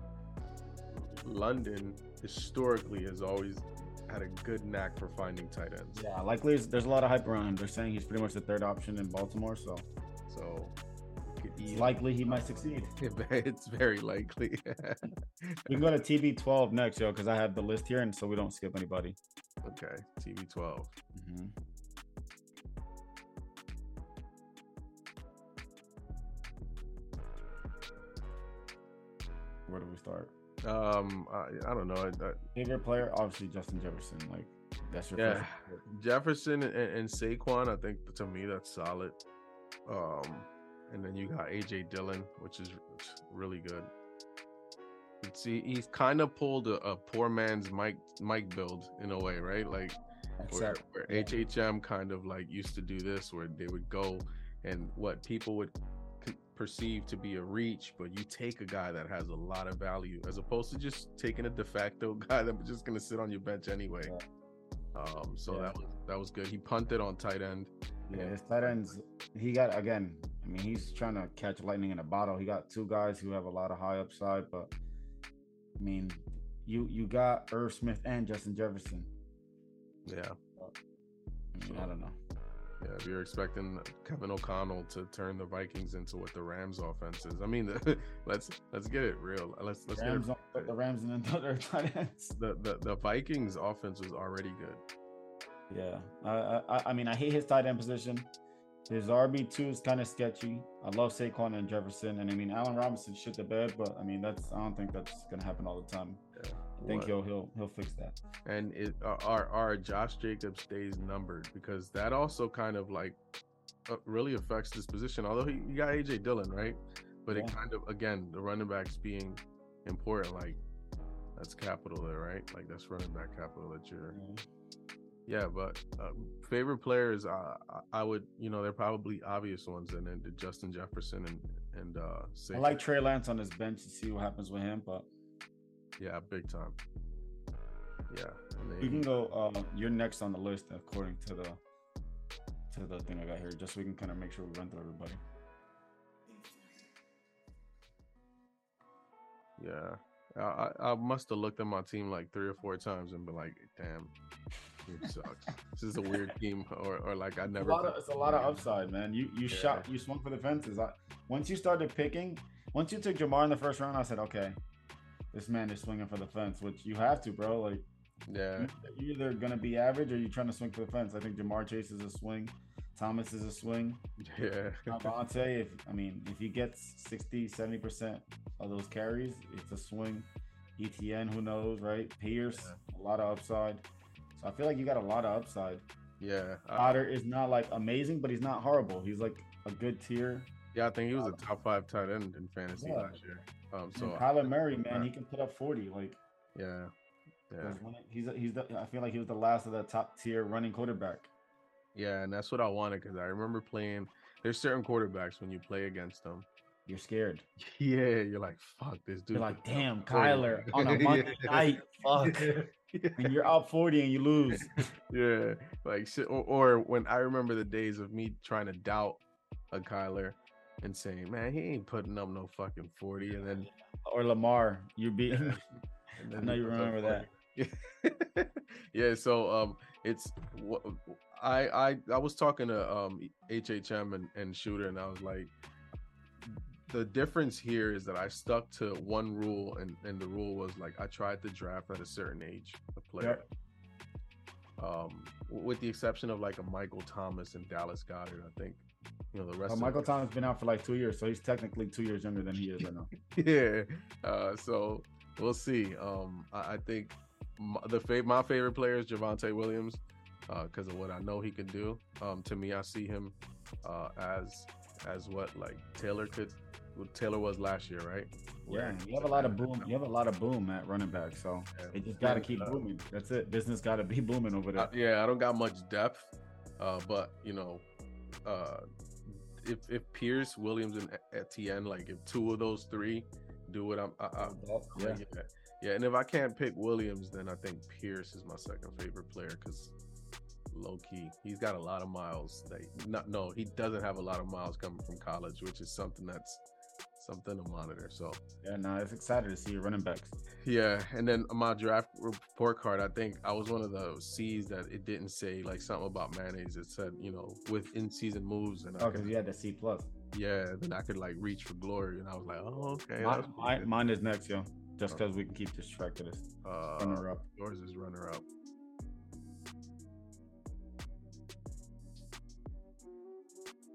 London historically has always had a good knack for finding tight ends. Yeah, likely there's a lot of hype around him. They're saying he's pretty much the third option in Baltimore, so So it could it's easily- likely he might succeed. it's very likely. We can go to T B twelve next, yo, because I have the list here, and so we don't skip anybody. Okay, T V twelve. Mm-hmm. Where do we start? Um, I, I don't know. I, I, Favorite player, obviously Justin Jefferson. Like that's your yeah, first. Jefferson and, and Saquon. I think to me that's solid. Um, and then you got A J Dillon, which is really good. See, he's kind of pulled a, a poor man's Mike Mike build in a way, right? Like where, where H H M kind of like used to do this, where they would go and what people would perceive to be a reach, but you take a guy that has a lot of value as opposed to just taking a de facto guy that's just going to sit on your bench anyway. Yeah. Um, so yeah. that was that was good. He punted on tight end. Yeah, his tight ends. He got again. I mean, he's trying to catch lightning in a bottle. He got two guys who have a lot of high upside, but I mean, you you got Irv Smith and Justin Jefferson. Yeah. I mean, I don't know. Yeah, if you're expecting Kevin O'Connell to turn the Vikings into what the Rams offense is, I mean, the, let's let's get it real. Let's let's Rams get it, the Rams and the tight ends. The, the the Vikings offense was already good. Yeah, I I, I mean, I hate his tight end position. His R B two is kind of sketchy. I love Saquon and Jefferson, and I mean, Allen Robinson shit the bed, but I mean, that's I don't think that's gonna happen all the time. Yeah. I think what? he'll he'll he'll fix that. And it our our Josh Jacobs stays numbered because that also kind of like uh, really affects this position. Although he, he got A J Dillon, right? But yeah. it kind of again the running backs being important, like that's capital there, right? Like that's running back capital that you're. Yeah. Yeah, but uh, favorite players, uh, I would, you know, they're probably obvious ones, and then Justin Jefferson and and uh. Saquon. I like Trey Lance on his bench to see what happens with him, but yeah, big time. Yeah, then, you can go. Uh, you're next on the list according to the to the thing I got here, just so we can kind of make sure we run through everybody. Yeah, I I must have looked at my team like three or four times and been like, damn. It sucks. This is a weird team, or, or like I never. It's a lot of, it's a lot of upside, man. You you yeah. shot, you swung for the fences. I, once you started picking, once you took Jamar in the first round, I said, okay, this man is swinging for the fence, which you have to, bro. Like, yeah, you're either gonna be average or you're trying to swing for the fence. I think Jamar Chase is a swing, Thomas is a swing. Yeah, Davante, if I mean, if he gets sixty, seventy percent of those carries, it's a swing. E T N, who knows, right? Pierce, yeah. a lot of upside. I feel like you got a lot of upside. Yeah. Potter is not like amazing, but he's not horrible. He's like a good tier. Yeah, I think he was a top five tight end in fantasy yeah. last year. Um, so and Kyler Murray, man, he can put up forty. Like, yeah, yeah. He's he's the, I feel like he was the last of the top tier running quarterback. Yeah, and that's what I wanted because I remember playing. There's certain quarterbacks when you play against them, you're scared. Yeah, you're like, fuck this dude. You're like, damn, Kyler on a Monday yeah. night. Fuck. Yeah. And you're up forty and you lose. Yeah, like or, or when I remember the days of me trying to doubt a Kyler and saying, "Man, he ain't putting up no fucking forty," and then or Lamar, you beat him. Yeah. I know you remember that. Yeah. Yeah. So um, it's I I I was talking to um H H M and, and Shooter, and I was like, the difference here is that I stuck to one rule, and, and the rule was like I tried to draft at a certain age, a player. Yep. Um, with the exception of like a Michael Thomas and Dallas Goedert, I think you know the rest. Oh, of Michael them, Thomas has been out for like two years, so he's technically two years younger than he is right now. Yeah. Uh, so we'll see. Um, I, I think my, the fav- my favorite player is Javonte Williams because uh, of what I know he can do. Um, to me, I see him uh, as as what like Taylor could. What Taylor was last year, right? Yeah, you have a lot of boom. You have a lot of boom at running back, so yeah. It just got to keep booming. That's it. Business got to be booming over there. Uh, yeah, I don't got much depth, uh, but you know, uh, if if Pierce, Williams, and Etienne, like if two of those three do what I'm, I, I, yeah. yeah, yeah. And if I can't pick Williams, then I think Pierce is my second favorite player because low key, he's got a lot of miles. That not no, he doesn't have a lot of miles coming from college, which is something that's. Something to monitor. So yeah, no, it's excited to see your running backs. Yeah, and then my draft report card, I think I was one of the C's that it didn't say like something about mayonnaise. It said, you know, with in-season moves, and oh, because you had the C plus. Yeah, then I could like reach for glory, and I was like, oh, okay. My, my, mine is next, yo. Just because we can keep this track to this. Uh, runner up. Yours is runner up.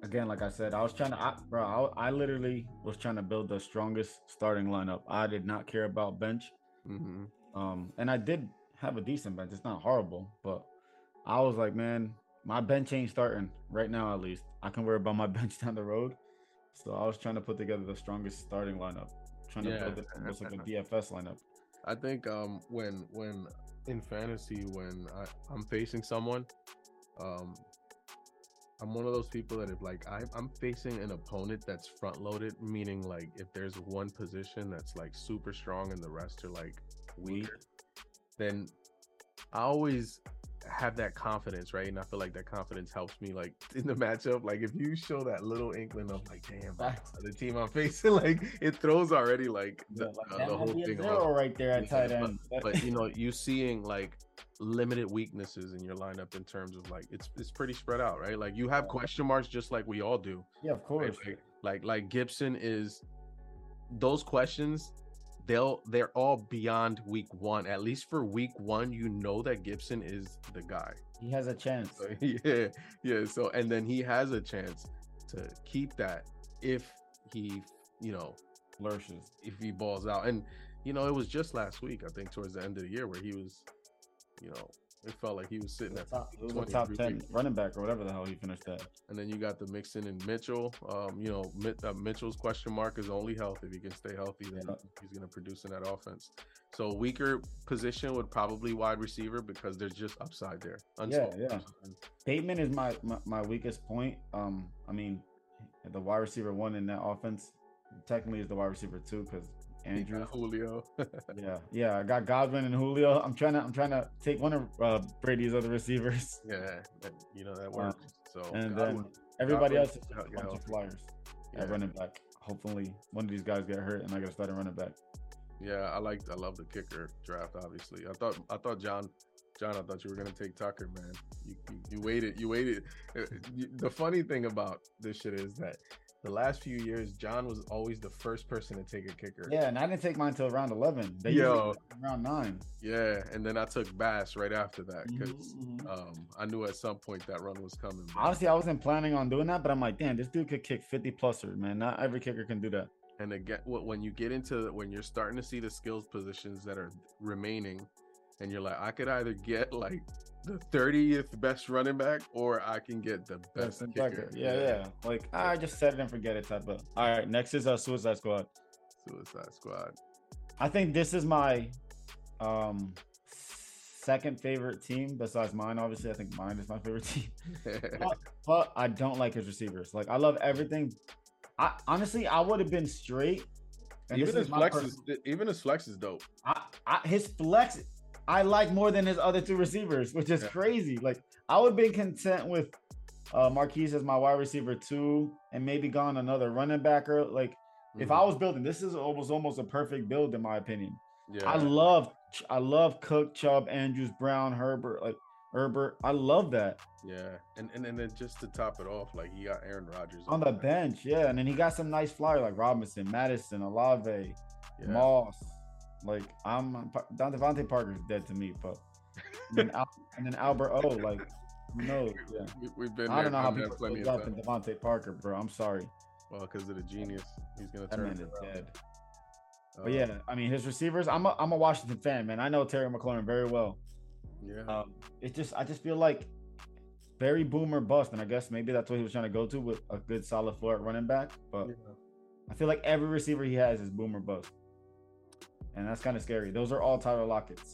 again, like I said, I was trying to, I, bro, I, I literally was trying to build the strongest starting lineup. I did not care about bench. Mm-hmm. Um, and I did have a decent bench. It's not horrible, but I was like, man, my bench ain't starting right now. At least I can worry about my bench down the road. So I was trying to put together the strongest starting lineup, trying to Yeah. build it almost like a D F S lineup. I think um when when in fantasy when I, I'm facing someone, um I'm one of those people that if like I, I'm facing an opponent that's front loaded, meaning like if there's one position that's like super strong and the rest are like weak, then I always have that confidence, right? And I feel like that confidence helps me like in the matchup. Like if you show that little inkling of like, damn, the team I'm facing, like it throws already like the, Yeah, like, uh, that the might whole be a thing zero off. right there at Yeah, tight end. But, but you know, you seeing like limited weaknesses in your lineup in terms of like it's it's pretty spread out, right? Like you have question marks just like we all do. Yeah, of course. Right? Like, like like Gibson is those questions. They'll they're all beyond week one. At least for week one, you know that Gibson is the guy. He has a chance. So, yeah, yeah. So and then he has a chance to keep that if he, you know, Flourishes. if he balls out. And you know, it was just last week, I think, towards the end of the year where he was, you know, it felt like he was sitting at Top, it was a twenty, top ten weeks. running back or whatever the hell he finished at. And then you got the Mixon and Mitchell. Um, you know, Mi- uh, Mitchell's question mark is only health. If he can stay healthy, then Yeah. he's going to produce in that offense. So weaker position would probably wide receiver because there's just upside there. Yeah, yeah. Bateman is my, my my weakest point. Um, I mean, the wide receiver one in that offense technically is the wide receiver two because Andrews. Julio. yeah, yeah. I got Godwin and Julio. I'm trying to I'm trying to take one of uh, Brady's other receivers. Yeah, that, you know that works. So And Godwin- then everybody Godwin- else is just yeah, a bunch yeah. of flyers Yeah. at running back. Hopefully, one of these guys get hurt and I got to start a running back. Yeah, I like I love the kicker draft. Obviously, I thought I thought John, John, I thought you were gonna take Tucker, man. You you, you waited, you waited. Uh, you- the funny thing about this shit is that the last few years, John was always the first person to take a kicker. Yeah, and I didn't take mine till round eleven. They Yo. usually take round nine. Yeah, and then I took Bass right after that because Mhm, mhm. um, I knew at some point that run was coming. man. Honestly, I wasn't planning on doing that, but I'm like, damn, this dude could kick fifty pluser, man. Not every kicker can do that. And again, wh- when you get into when you're starting to see the skills positions that are remaining, and you're like, I could either get like the thirtieth best running back, or I can get the best Best kicker. kicker. Yeah, yeah. Like I just set it and forget it type of. All right, next is uh, Suicide Squad. Suicide Squad. I think this is my um second favorite team besides mine. Obviously, I think mine is my favorite team. but, but I don't like his receivers. Like I love everything. I honestly I would have been straight. and even this his is my flex pers- is even his flex is dope. I, I, his flex I like more than his other two receivers, which is Yeah. crazy. Like I would be content with uh Marquise as my wide receiver two, and maybe gone another running backer. Like if Mhm. I was building, this is almost almost a perfect build in my opinion. yeah, I love I love Cook, Chubb, Andrews, Brown, Herbert, like Herbert. I love that yeah, and, and and then just to top it off, like he got Aaron Rodgers on the there. bench, yeah. And then he got some nice flyers like Robinson, Madison, Olave, Yeah. Moss. Like I'm Don Devontae Parker's dead to me, but and then, Al, and then Albert O. Like who knows? Yeah. We, we've been. I there, don't know how done that people plenty still of dropping times. Devontae Parker, bro. I'm sorry. Well, because of the genius, he's gonna That turn man it is around. dead. Uh, But yeah, I mean his receivers. I'm a I'm a Washington fan, man. I know Terry McLaurin very well. yeah. Um, it's just I just feel like very boomer bust, and I guess maybe that's what he was trying to go to with a good solid floor at running back. But yeah. I feel like every receiver he has is boomer bust, and that's kind of scary. Those are all Tyler Lockett's.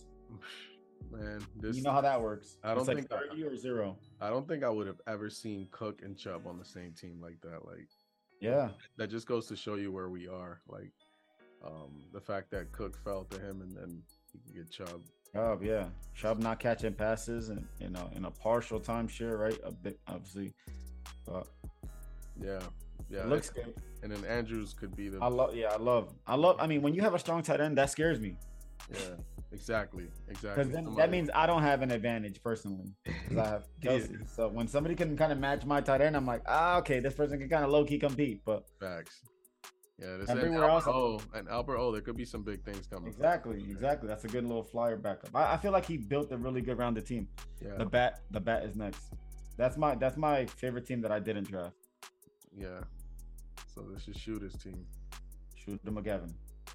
Man, this You know how that works. I don't it's like think I- thirty or zero. I don't think I would have ever seen Cook and Chubb on the same team like that. Like Yeah, that just goes to show you where we are. Like um the fact that Cook fell to him and then he can get Chubb. Chubb, yeah. Chubb not catching passes and you know in a partial timeshare, right? A bit obviously, but Yeah, yeah. it looks good. And then Andrews could be the I love, yeah, I love, I love. I mean, when you have a strong tight end, that scares me yeah. Exactly, exactly. because then Somebody- that means I don't have an advantage personally because I have Kelsey. Yeah. So when somebody can kind of match my tight end, I'm like, ah, okay, this person can kind of low key compete. But facts. Yeah, this Everywhere and else- Albert O and Albert O, there could be some big things coming. from exactly, him. exactly, that's a good little flyer backup. I, I feel like he built a really good rounded team. Yeah, The bat, the bat is next. That's my that's my favorite team that I didn't draft. Yeah. So this is Shooter's team. Shooter McGavin.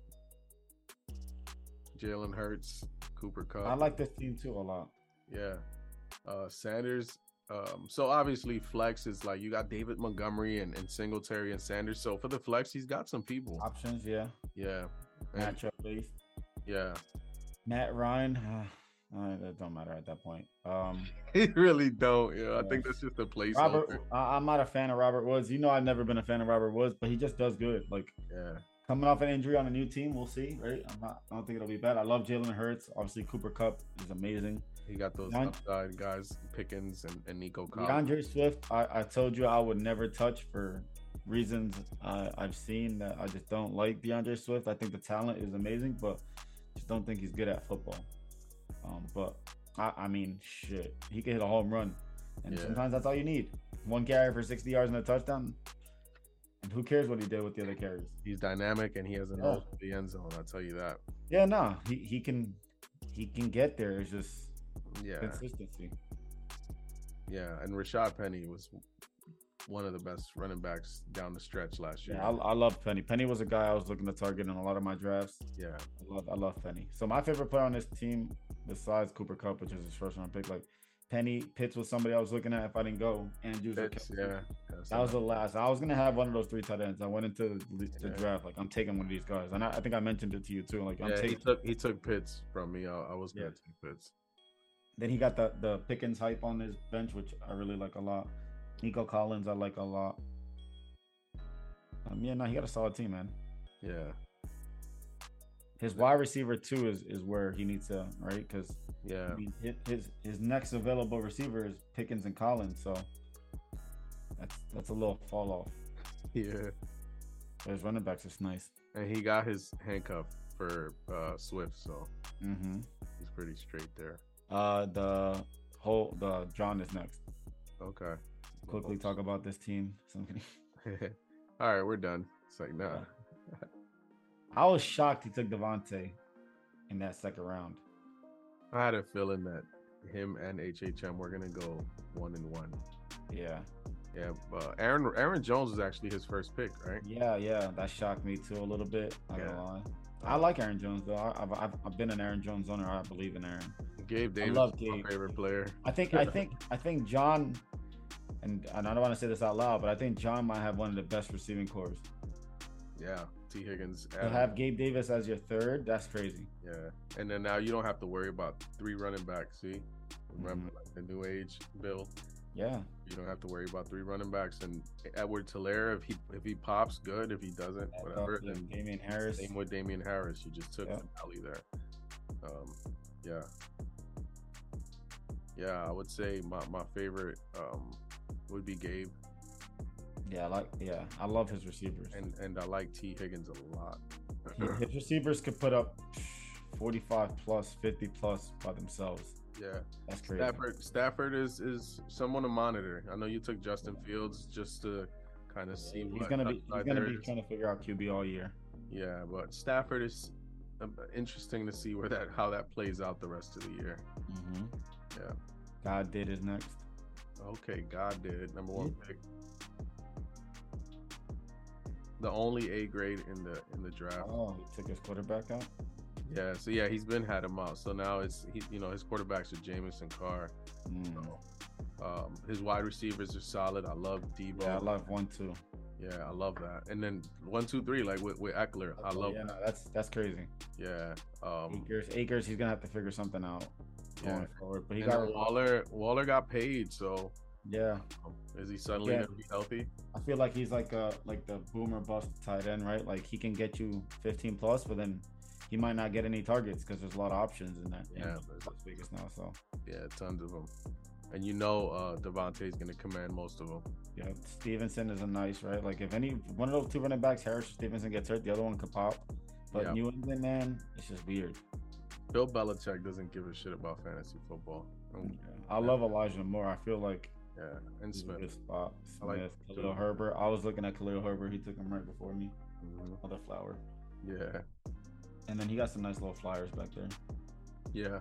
Jalen Hurts, Cooper Kupp. I like this team too a lot. Yeah. Uh, Sanders. Um, so obviously flex is like you got David Montgomery and, and Singletary and Sanders. So for the flex, he's got some people. Options, yeah. Yeah. And, Matchup based. yeah. Matt Ryan. Uh, that don't matter at that point. Um, He really don't. Yeah, I Yeah. think that's just a placeholder. Robert, I, I'm not a fan of Robert Woods. You know, I've never been a fan of Robert Woods, but he just does good. Like Yeah. coming off an injury on a new team, we'll see. Right? I'm not. I don't think it'll be bad. I love Jalen Hurts. Obviously, Cooper Kupp is amazing. He got those Deon- upside guys, Pickens and, and Nico Collins. DeAndre Swift, I, I told you I would never touch for reasons uh, I've seen that I just don't like DeAndre Swift. I think the talent is amazing, but just don't think he's good at football. Um, but I, I mean, shit, he can hit a home run, and Yeah. sometimes that's all you need. One carry for sixty yards and a touchdown. And who cares what he did with the other carries? He's dynamic and he has a Yeah. nose for the end zone. I'll tell you that. Yeah, no, he, he can he can get there. It's just Yeah. consistency. Yeah. And Rashad Penny was one of the best running backs down the stretch last year. Yeah, I, I love Penny. Penny was a guy I was looking to target in a lot of my drafts. Yeah. I love I love Penny. So my favorite player on this team, besides Cooper Kupp, which is his first round pick, like Penny, Pitts was somebody I was looking at if I didn't go. Andrews, or Pitts, Kelsey. yeah. That was the last. I was gonna have one of those three tight ends. I went into the, the Yeah. draft like I'm taking one of these guys, and I, I think I mentioned it to you too. Like I'm Yeah, he taking. took he took Pitts from me. I, I was gonna Yeah. take Pitts. Then he got the the Pickens hype on his bench, which I really like a lot. Nico Collins, I like a lot. Um, yeah, no, he got a solid team, man. Yeah. His wide receiver too is is where he needs to right because Yeah. I mean, hi- his his next available receiver is Pickens and Collins, so that's that's a little fall off. Yeah. But his running backs is nice. And he got his handcuff for uh Swift, so Mm-hmm. he's pretty straight there. Uh, the whole the John is next. Okay. Quickly talk about this team. Something. All right, we're done. It's like nah. I was shocked he took Devontae in that second round. I had a feeling that him and H H M were gonna go one and one. Yeah, Yeah, uh, Aaron Aaron Jones was actually his first pick, right? yeah, yeah. That shocked me too a little bit. Not Yeah. gonna lie. I like Aaron Jones though. I- I've, I've I've been an Aaron Jones owner. I believe in Aaron. Gabe Davis, love is my Gabe. favorite player. I think I think I think John, and, and I don't want to say this out loud, but I think John might have one of the best receiving cores. Yeah, T Higgins. To Adam, have Gabe Davis as your third, that's crazy. yeah, and then now you don't have to worry about three running backs. See, remember Mhm. like the new age Bill. Yeah, You don't have to worry about three running backs. And Edward Telaire, if he if he pops, good. If he doesn't, Back whatever. up, yeah, Then Damian Harris. same with Damian Harris. You just took Yeah. the alley there. Um, yeah, yeah. I would say my, my favorite um would be Gabe, Yeah, I like yeah, I love his receivers. and and I like T Higgins a lot. He- his receivers could put up forty-five plus, fifty plus by themselves. Yeah, That's crazy. Stafford Stafford is is someone to monitor. I know you took Justin Fields just to kind of see. He's what gonna be he's upside gonna there be is. trying to figure out Q B all year. Yeah, but Stafford is um, interesting to see where that how that plays out the rest of the year. Mm-hmm. Yeah. God did is next. Okay, God did number one pick. The only A grade in the in the draft. Oh, he took his quarterback out. Yeah, so yeah, he's been had him out. So now it's he, you know, his quarterbacks are Jamison Carr. Mm. Um, his wide receivers are solid. I love Debo. Yeah, I love one two. Yeah, I love that. And then one, two, three, like with, with Eckler, I love Yeah, that. no, that's that's crazy. Yeah. Um, Akers, Akers, he's gonna have to figure something out going Yeah. forward. But he and got then Waller, Waller got paid. So yeah. um, is he suddenly Yeah. gonna be healthy? I feel like he's like a like the boomer bust tight end, right? Like he can get you fifteen plus, but then he might not get any targets because there's a lot of options in that. Yeah, in there's- Las Vegas now. So Yeah, tons of them. And you know, uh, Devontae's gonna command most of them. yeah, Stevenson is a nice, right? Like if any one of those two running backs, Harris or Stevenson gets hurt, the other one could pop. But Yeah. New England, man, it's just weird. Bill Belichick doesn't give a shit about fantasy football. Um, I love Elijah Moore. I feel like Yeah, and he's a good Smith. spot. I like Smith, him Khalil too. Herbert. I was looking at Khalil Herbert. He took him right before me. Mhm. Other flower. Yeah, And then he got some nice little flyers back there. yeah.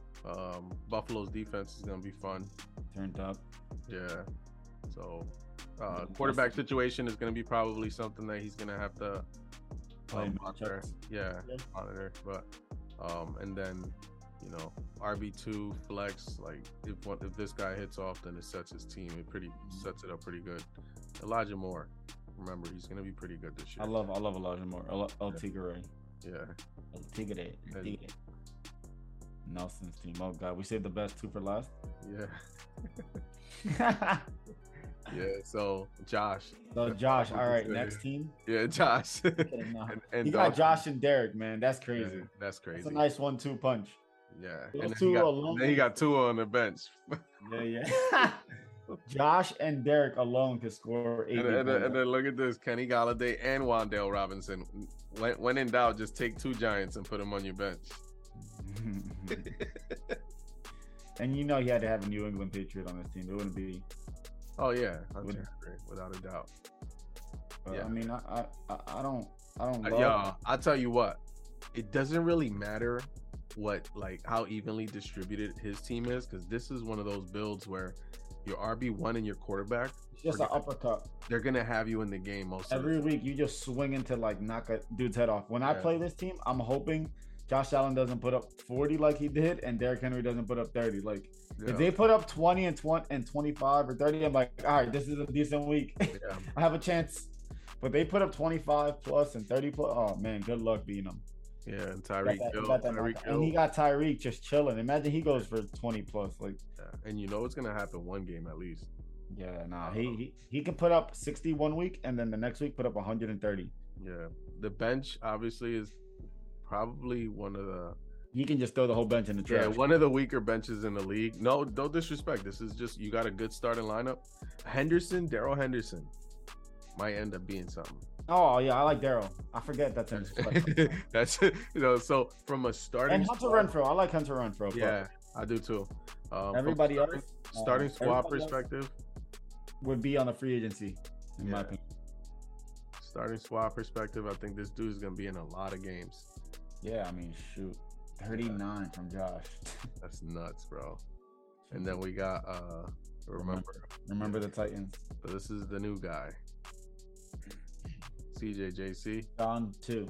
Um, Buffalo's defense is gonna be fun. Turned up. Yeah. So Uh, quarterback situation is going to be probably something that he's going to have to um, monitor. Yeah, yeah, monitor. But um, and then you know R B two flex. Like if what if this guy hits off, then it sets his team. It pretty sets it up pretty good. Elijah Moore. Remember, he's going to be pretty good this year. I love I love Elijah Moore. El, El Tigre. Yeah. El Tigre. El Tigre. Nelson's team. Oh God, we saved the best two for last. Yeah. Yeah. So Josh. So Josh. All right. Next team. Yeah, Josh. and, and you got Josh and Derek, man. That's crazy. Yeah, that's crazy. That's a nice one-two punch. Yeah. Those And then two he, got, alone. then he got Tua on the bench. Yeah, yeah. Josh and Derek alone could score eighty. And, and, then, and then look at this: Kenny Galladay and Wan'Dale Robinson. When, when in doubt, just take two Giants and put them on your bench. And you know he had to have a New England Patriot on his team. It wouldn't be. Oh yeah, wouldn't, without a doubt. Uh, yeah, I mean, I, I, I don't, I don't. Uh, love yeah, I'll tell you what. It doesn't really matter what, like, how evenly distributed his team is, because this is one of those builds where your R B one and your quarterback. It's just an uppercut. They're gonna have you in the game most every of the week. You just swing into like knock a dude's head off. When yeah. I play this team, I'm hoping Josh Allen doesn't put up forty like he did, and Derrick Henry doesn't put up thirty. Like yeah. if they put up twenty and twenty and twenty-five or thirty, I'm like, all right, this is a decent week. Yeah. I have a chance. But they put up twenty-five plus and thirty plus. Oh man, good luck beating them. Yeah, and Tyreek Hill, Tyreek Hill. And he got Tyreek just chilling. Imagine he goes for twenty plus. Like, yeah. And you know it's gonna happen one game at least. Yeah, nah, he, he he can put up sixty one week, and then the next week put up one hundred thirty. Yeah, the bench obviously is probably one of the. He can just throw the whole bench in the trash. Yeah, one of the weaker benches in the league. No, no disrespect. This is just you got a good starting lineup. Henderson, Darrell Henderson, might end up being something. Oh yeah, I like Darrell. I forget that's him. That's you know. So from a starting and Hunter Renfrow, I like Hunter Renfrow. Yeah, I do too. Um, everybody starting, else, starting uh, squad perspective, would be on the free agency, in yeah. my opinion. Starting squad perspective, I think this dude is gonna be in a lot of games. Yeah, I mean, shoot, thirty-nine yeah. from Josh. That's nuts, bro. And then we got uh, remember, remember the Titans. So this is the new guy. C J J C. Down two.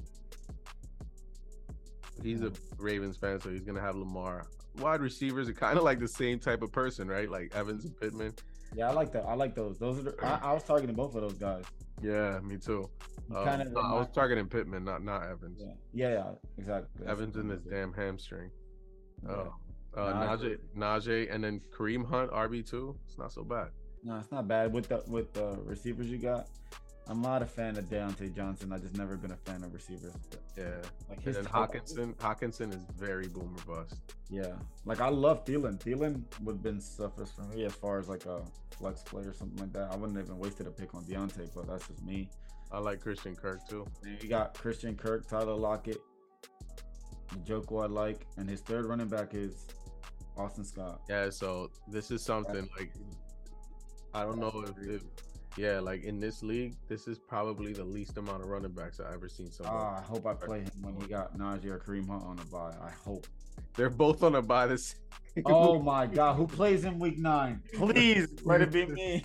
He's a Ravens fan, so he's gonna have Lamar. Wide receivers are kind of like the same type of person, right? Like Evans and Pittman. Yeah, I like that. I like those. Those are. The, I, I was targeting both of those guys. Yeah, me too. Um, kind of. No, I was targeting Pittman, not not Evans. Yeah, yeah, yeah exactly. Evans in his damn hamstring. Oh, yeah. uh, Najee, Najee, and then Kareem Hunt, R B two. It's not so bad. No, it's not bad with the with the receivers you got. I'm not a fan of Deontay Johnson. I just never been a fan of receivers. Yeah, like his and then Hawkinson. Hawkinson is very boomer bust. Yeah, like I love Thielen. Thielen would have been suffers for me as far as like a flex play or something like that. I wouldn't have even wasted a pick on Deontay, but that's just me. I like Christian Kirk too. And you got Christian Kirk, Tyler Lockett, Njoku I like, and his third running back is Austin Scott. Yeah, so this is something like I don't know if. if Yeah, like in this league, this is probably the least amount of running backs I've ever seen. Somebody. Uh, I hope I play him when he got Najee or Kareem Hunt on a bye. I hope. They're both on a bye this. Oh my God, who plays in week nine? Please let it be me.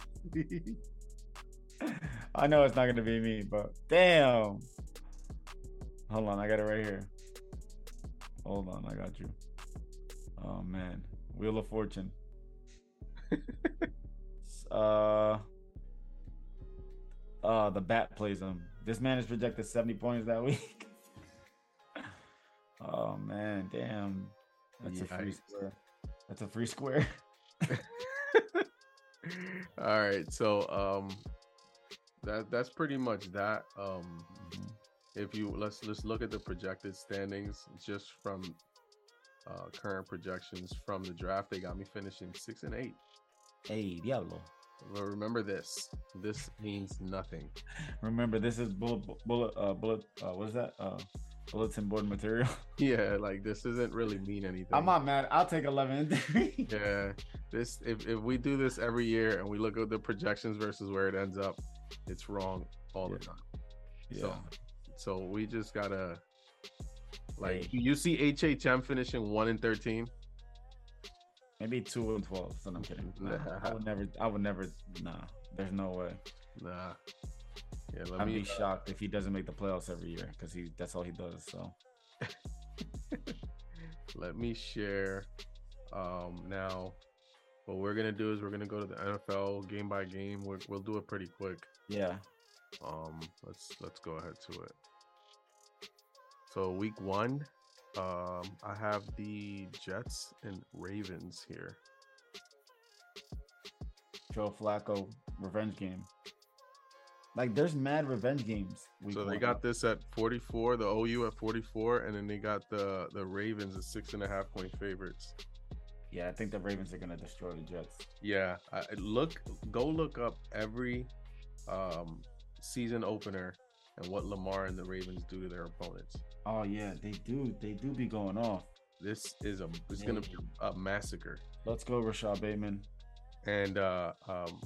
I know it's not gonna be me, but damn. Hold on, I got it right here. Hold on, I got you. Oh man, Wheel of Fortune. uh. Uh, the bat plays him. This man is projected seventy points that week. Oh man, damn. That's Yikes. a free square. That's a free square. All right, so um, that that's pretty much that. Um, mm-hmm. If you let's let's look at the projected standings just from uh, current projections from the draft. They got me finishing six and eight. Hey, diablo. Well, remember this. This means nothing. Remember, this is bullet, bullet, uh, bullet. Uh, what is that? Uh, bulletin board material. Yeah, like this doesn't really mean anything. I'm not mad. I'll take eleven. Yeah, this if if we do this every year and we look at the projections versus where it ends up, it's wrong all yeah. the time. Yeah. So, so we just gotta like hey. You see H H M finishing one and thirteen. Maybe two and twelve. So I'm kidding. Nah, I would never. I would never. Nah, there's no way. Nah. Yeah, let I'd me be shocked if he doesn't make the playoffs every year because he that's all he does. So let me share. Um, now, what we're gonna do is we're gonna go to the N F L game by game. We're, we'll do it pretty quick. yeah, Um, let's let's go ahead to it. So week one, um, I have the Jets and Ravens here. Joe Flacco revenge game. Like there's mad revenge games. week So they one. got this at forty-four, the O U at forty-four, and then they got the the Ravens as six and a half point favorites. Yeah, I think the Ravens are gonna destroy the Jets. Yeah, I, look, go look up every um season opener and what Lamar and the Ravens do to their opponents. Oh yeah, they do. They do be going off. This is a it's gonna be a massacre. Let's go, Rashad Bateman. And uh um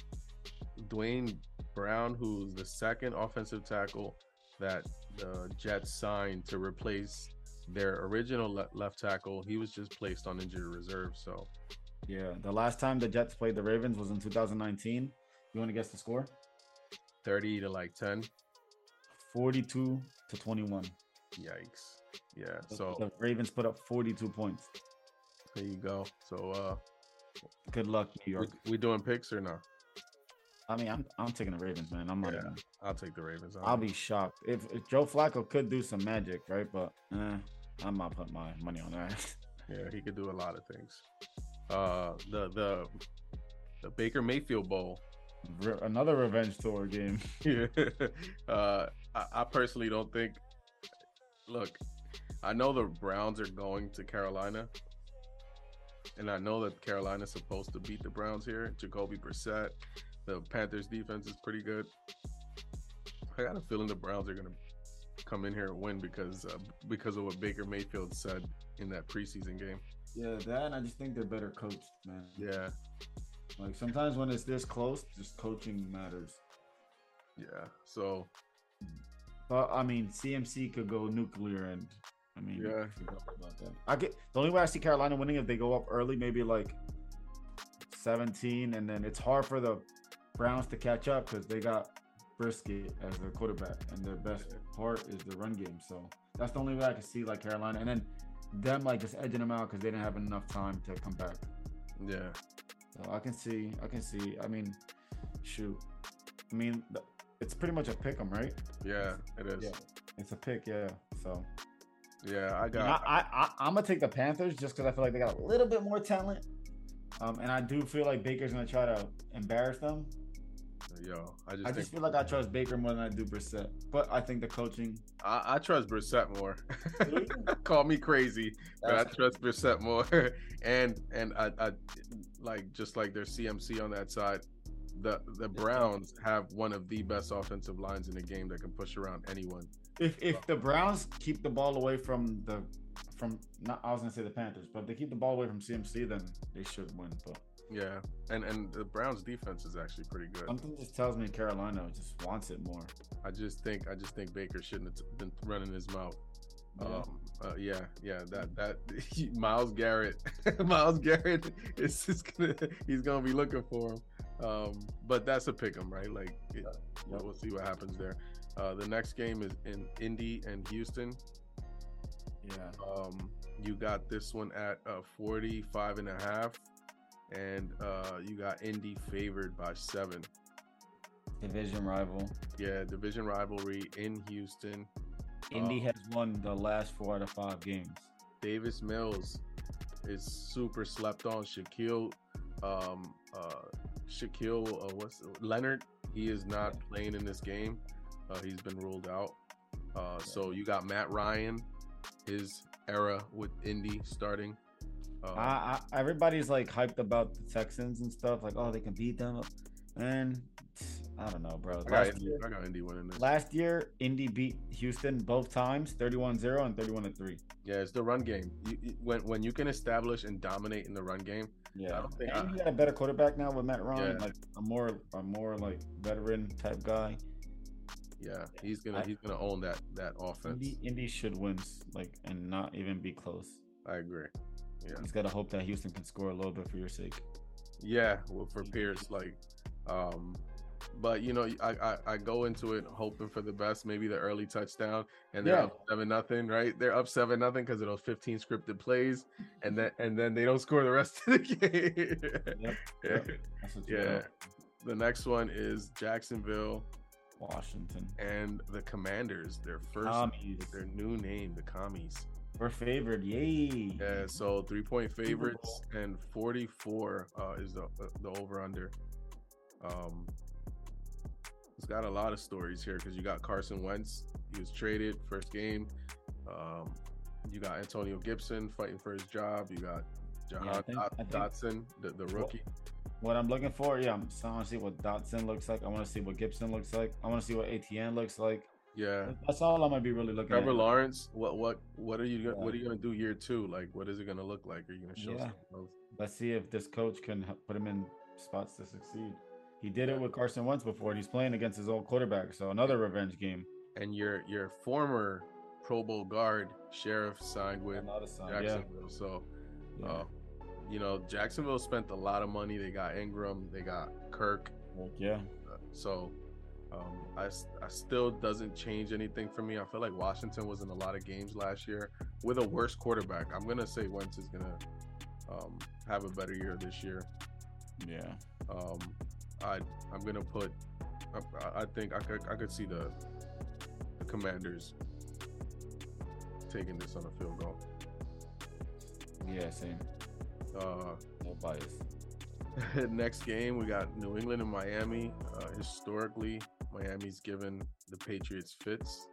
Dwayne Brown, who's the second offensive tackle that the Jets signed to replace their original le- left tackle, he was just placed on injured reserve. So Yeah, the last time the Jets played the Ravens was in two thousand nineteen. You want to guess the score? thirty to like ten. forty-two to twenty-one. Yikes. Yeah. The- So the Ravens put up forty-two points. there you go. So uh Good luck, New we, York. we doing picks or no? I mean, I'm I'm taking the Ravens, man. I'm not Yeah. even. I'll take the Ravens. I'll be shocked if, if Joe Flacco could do some magic, right? But eh, I'm not putting my money on that. Yeah, he could do a lot of things. Uh the the the Baker Mayfield Bowl. Re- Another revenge tour game. uh I, I personally don't think, look, I know the Browns are going to Carolina, and I know that Carolina's supposed to beat the Browns here. Jacoby Brissett, the Panthers defense is pretty good. I got a feeling the Browns are gonna come in here and win because uh, because of what Baker Mayfield said in that preseason game. Yeah, that and I just think they're better coached, man. Yeah, Like sometimes when it's this close, just coaching matters. yeah. So But I mean, C M C could go nuclear, and I mean, Yeah. forgot about that. I get the only way I see Carolina winning if they go up early, maybe like seventeen, and then it's hard for the Browns to catch up because they got Brisket as their quarterback, and their best part is the run game. So that's the only way I can see like Carolina, and then them like just edging them out because they didn't have enough time to come back. yeah, So I can see, I can see. I mean, shoot, I mean, the, it's pretty much a pick 'em, right? yeah, it is. Yeah, it's a pick, yeah. So Yeah, I I, got. I, I I'm gonna take the Panthers just because I feel like they got a little bit more talent, um, and I do feel like Baker's gonna try to embarrass them. Yo, I just I think just feel like I trust Baker more than I do Brissett, but I think the coaching. I, I trust Brissett more. Really? Call me crazy, but I That's- trust Brissett more. and and I, I like just like their C M C on that side. The the Browns have one of the best offensive lines in the game that can push around anyone. If if the Browns keep the ball away from the from not I was gonna say the Panthers, but if they keep the ball away from C M C, then they should win. But Yeah, and and the Browns defense is actually pretty good. something just tells me Carolina just wants it more. I just think I just think Baker shouldn't have been running his mouth. Yeah. Um, uh, yeah, yeah, that that Miles Garrett, Miles Garrett is just gonna he's gonna be looking for him. Um, but that's a pick 'em, right? Like, it, Yep. we'll see what happens there. Uh, the next game is in Indy and Houston. Yeah. Um, you got this one at uh, forty-five and a half, and uh, you got Indy favored by seven. Division rival. Yeah, division rivalry in Houston. Indy Uh, has won the last four out of five games. Davis Mills is super slept on. Shaquille, um, uh, Shaquille, uh, what's Leonard? He is not playing in this game. Uh, he's been ruled out. Uh, so you got Matt Ryan, his era with Indy starting. Uh, I, I, everybody's like hyped about the Texans and stuff, like oh they can beat them, and I don't know, bro. I, got Last Indy, year, I got Indy winning this. last year, Indy beat Houston both times, thirty-one zero and thirty-one to three. Yeah, it's the run game. You, you, when when you can establish and dominate in the run game, Yeah, I don't think and I- you got a better quarterback now with Matt Ryan, Yeah. like a more a more like veteran type guy. yeah, he's gonna I- he's gonna own that that offense. Indy, Indy should win, like, and not even be close. I agree. Yeah. He's got to hope that Houston can score a little bit for your sake. Yeah, well, for Pierce, like, um, but you know, I, I I go into it hoping for the best, maybe the early touchdown, and they're Yeah. up seven nothing, right? They're up seven nothing because of those fifteen scripted plays, and then and then they don't score the rest of the game. Yep. Yep. That's what you Yeah. want. The next one is Jacksonville Washington. and the Commanders. Their first, Commies. their new name, the Commies. We're favored. Yay. Yeah, so three point favorites Bowl. and forty-four uh, is the the over under. Um, it's got a lot of stories here because you got Carson Wentz. He was traded first game. Um, you got Antonio Gibson fighting for his job. You got Jahan Yeah, I think- Dot- I think- Dotson, the, the rookie. What I'm looking for, yeah, I'm so I want to see what Dotson looks like. I want to see what Gibson looks like. I want to see what A T N looks like. Yeah. That's all I'm gonna be really looking Trevor at. Lawrence. What what what are you Yeah. what are you gonna do year two? Like, what is it gonna look like? Are you gonna show Yeah. some growth? Let's see if this coach can h- put him in spots to succeed. He did it with Carson Wentz before, and he's playing against his old quarterback. So another revenge game. And your your former Pro Bowl guard Sheriff signed with Another son. Yeah. Jacksonville. So, Yeah. uh, you know, Jacksonville spent a lot of money. They got Ingram, they got Kirk. yeah. Uh, so, um, I, s- I still doesn't change anything for me. I feel like Washington was in a lot of games last year with a worse quarterback. I'm gonna say Wentz is gonna um, have a better year this year. Yeah. Um, I I'm gonna put. I, I think I could I could see the the Commanders taking this on a field goal. Yeah. Same. Uh, No bias. next game we got New England and Miami. Uh, historically, Miami's given the Patriots fits.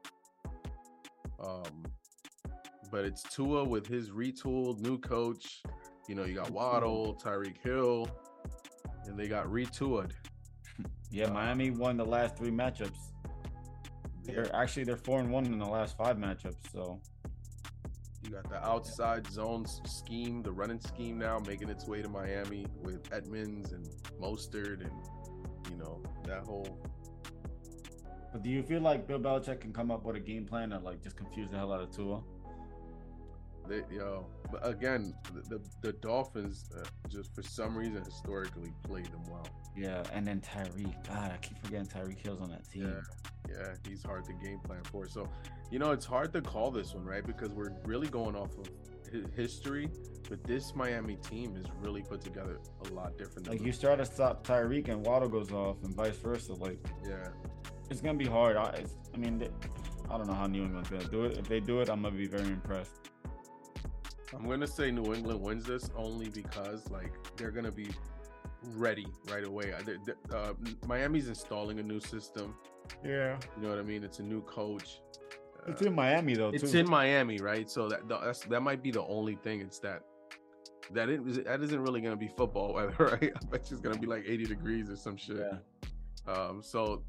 Um, but it's Tua with his retooled new coach. You know, you got Waddle, Tyreek Hill, and they got retooled. Yeah. Miami won the last three matchups. They're actually they're four and one in the last five matchups. So You got the outside zones scheme, the running scheme now making its way to Miami with Edmonds and Mostert and, you know, that whole. But do you feel like Bill Belichick can come up with a game plan that like just confuse the hell out of Tua? They, yo, but again, the the, the Dolphins uh, just for some reason historically played them well. Yeah, and then Tyreek. God, I keep forgetting Tyreek Hill's on that team. Yeah, yeah, he's hard to game plan for. So, you know, it's hard to call this one, right? Because we're really going off of hi- history, but this Miami team is really put together a lot different. Than Like the- you start to stop Tyreek and Waddle goes off, and vice versa. Like yeah, it's gonna be hard. I, it's, I mean, they, I don't know how New England's gonna do it. If they do it, I'm gonna be very impressed. I'm gonna say New England wins this only because like they're gonna be ready right away. Uh, they- they- Uh, Miami's installing a new system. Yeah, You know what I mean? It's a new coach. Uh, it's in Miami though. It's too. in Miami, right? So that that's that might be the only thing. It's that that it, that isn't really gonna be football weather, right? I bet you it's gonna be like eighty degrees or some shit. Yeah. Um. So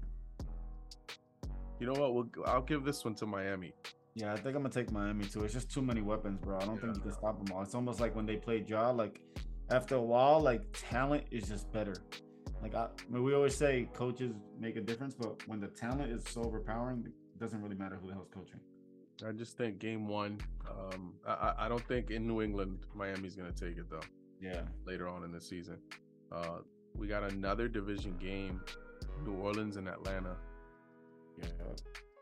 you know what? We'll I'll give this one to Miami. Yeah, I think I'm gonna take Miami too. It's just too many weapons, bro. I don't think you can stop them all. It's almost like when they played Ja. Like after a while, like talent is just better. Like I, I mean, we always say coaches make a difference, but when the talent is so overpowering, it doesn't really matter who the hell's coaching. I just think game one. Um. I I- I don't think in New England Miami's gonna take it though. Yeah. Later on in the season, uh, we got another division game: New Orleans and Atlanta. Yeah.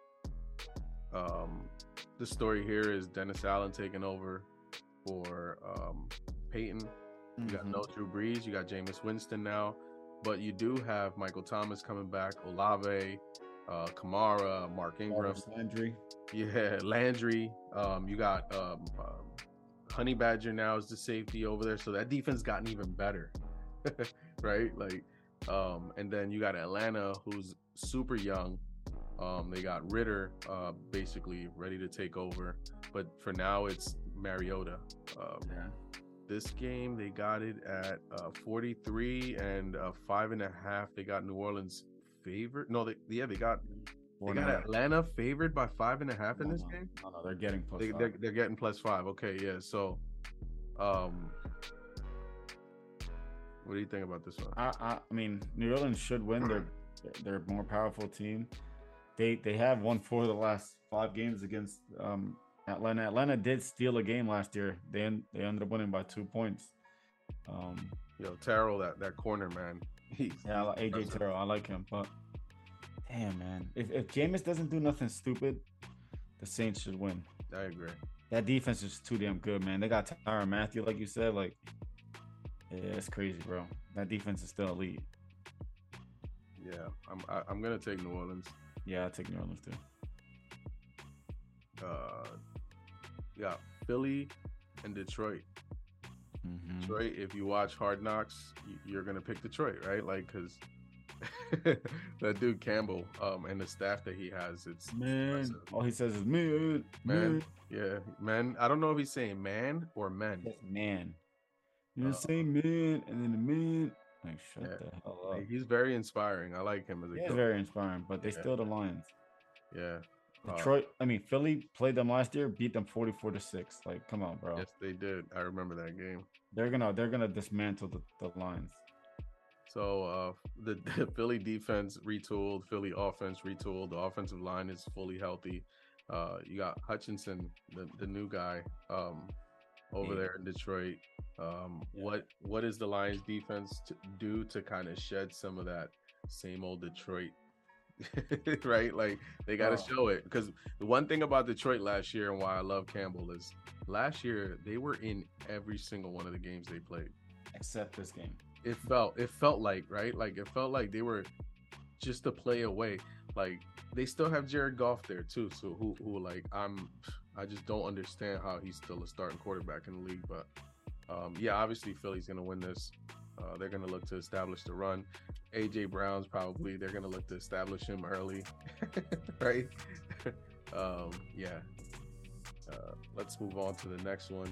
Um, the story here is Dennis Allen taking over for um, Peyton. You got Mhm. no Drew Brees. You got Jameis Winston now, but you do have Michael Thomas coming back, Olave, uh, Kamara, Mark Ingram, Jarvis Landry. yeah, Landry. Um, you got um, um, Honey Badger now is the safety over there, so that defense gotten even better, right? Like, um, and then you got Atlanta, who's super young. Um, they got Ritter, uh, basically ready to take over, but for now it's Mariota. Um, Yeah. this game they got it at uh, forty-three and uh, five and a half. They got New Orleans favored. No, they yeah they got Four they and got a half. Atlanta favored by five and a half in No, this no, game. No, no, they're getting plus They, five. they're, they're getting plus five. Okay, yeah. So, um, what do you think about this one? I, I, I mean, New Orleans should win. They're they're a more powerful team. They they have won four of the last five games against um Atlanta. Atlanta did steal a game last year. They en- they ended up winning by two points. Um, Yo, Terrell, that that corner man. He's, yeah, I like A J Terrell. I like him, but damn, man, if if Jameis doesn't do nothing stupid, the Saints should win. I agree. That defense is too damn good, man. They got Tyrann Mathieu, like you said. Like, yeah, it's crazy, bro. That defense is still elite. Yeah, I'm I, I'm gonna take New Orleans. Yeah, I take New Orleans too. Uh, yeah, Philly and Detroit. Mm-hmm. Detroit. If you watch Hard Knocks, you- you're gonna pick Detroit, right? Like, cause that dude Campbell, um, and the staff that he has, it's Man, impressive. all he says is man, Man, man, yeah, man. I don't know if he's saying man or men. Yes, man. You Uh, say man, and then the man. Like, shut Yeah. the hell up. Like, he's very inspiring. I like him as a He is coach. very inspiring, but they Yeah. still the Lions. Yeah. Uh, Detroit, I mean Philly played them last year, beat them forty-four to six. Like, come on, bro. Yes, they did. I remember that game. They're gonna they're gonna dismantle the, the Lions. So uh, the, the Philly defense retooled, Philly offense retooled. The offensive line is fully healthy. Uh, you got Hutchinson, the, the new guy, um, over Yeah. there in Detroit. Um, what what is the Lions defense to do to kind of shed some of that same old Detroit? Right, like they got to Oh. show it, because the one thing about Detroit last year and why I love Campbell is last year they were in every single one of the games they played. Except this game. It felt it felt like right, like it felt like they were just a play away. Like they still have Jared Goff there too, so who who like I'm I just don't understand how he's still a starting quarterback in the league. But um, yeah, obviously Philly's gonna win this. Uh, they're gonna look to establish the run. A J Brown's probably they're gonna look to establish him early, right? um, yeah. Uh, let's move on to the next one.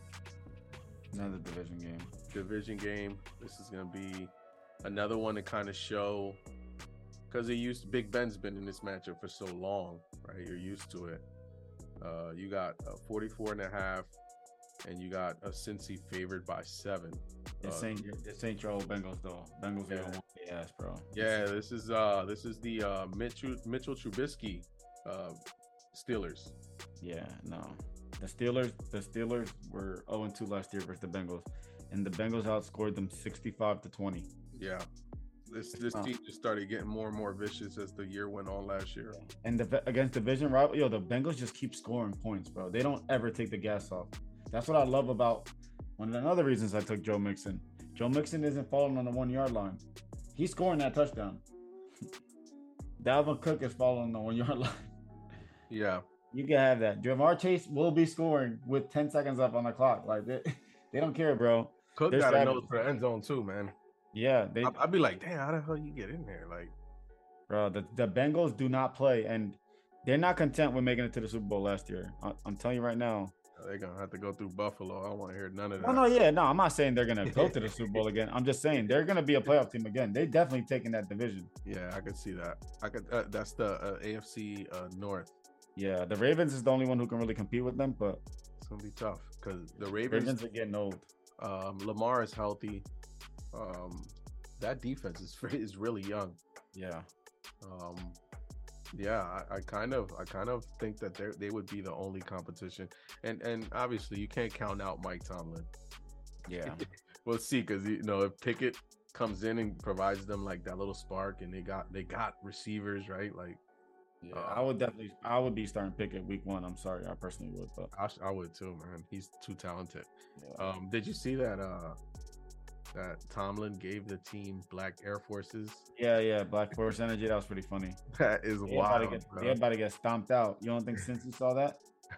Another division game. Division game. This is gonna be another one to kind of show, because they used Big Ben's been in this matchup for so long, right? You're used to it. Uh, you got a forty-four and a half, and you got a Cincy favored by seven. This Uh, ain't your- this ain't your old Bengals though. Bengals are Yeah. gonna whoop their ass, bro. Yeah, this is uh this is the uh Mitchell Mitchell Trubisky uh Steelers. Yeah, no. The Steelers, the Steelers were oh and two last year versus the Bengals, and the Bengals outscored them sixty-five to twenty. Yeah. This this Huh. team just started getting more and more vicious as the year went on last year. And the against division rival, yo, the Bengals just keep scoring points, bro. They don't ever take the gas off. That's what I love about one of the other reasons I took Joe Mixon. Joe Mixon isn't falling on the one yard line. He's scoring that touchdown. Dalvin Cook is falling on the one yard line. Yeah. You can have that. Jamar Chase will be scoring with ten seconds up on the clock. Like they, they don't care, bro. Cook They're got a savage. nose for the end zone too, man. Yeah, they, I- I'd be like, damn, how the hell you get in there? Like, bro. The, the Bengals do not play, and they're not content with making it to the Super Bowl last year. I, I'm telling you right now. they're gonna have to go through Buffalo. I don't want to hear none of that. Oh no, yeah, no. I'm not saying they're gonna go to the Super Bowl again. I'm just saying they're gonna be a playoff team again. They definitely taking that division. Yeah, I could see that. I could. Uh, that's the uh, A F C uh, North. Yeah, the Ravens is the only one who can really compete with them, but It's gonna be tough because the Ravens. Ravens are getting old. Um, Lamar is healthy. Um, that defense is is really young. Yeah, Um, yeah, I, I kind of, I kind of think that they they would be the only competition, and and obviously you can't count out Mike Tomlin. yeah. We'll see, because you know if Pickett comes in and provides them like that little spark, and they got they got receivers, right? Like, Yeah, Uh, I would definitely, I would be starting Pickett week one. I'm sorry, I personally would, but I, sh- I would too, man. He's too talented. yeah. Um, did you see that? Uh, that Tomlin gave the team black Air Forces. yeah, yeah, Black Force Energy. That was pretty funny. That is They about, to wild. get, bro. they about to get stomped out. You don't think since you saw that?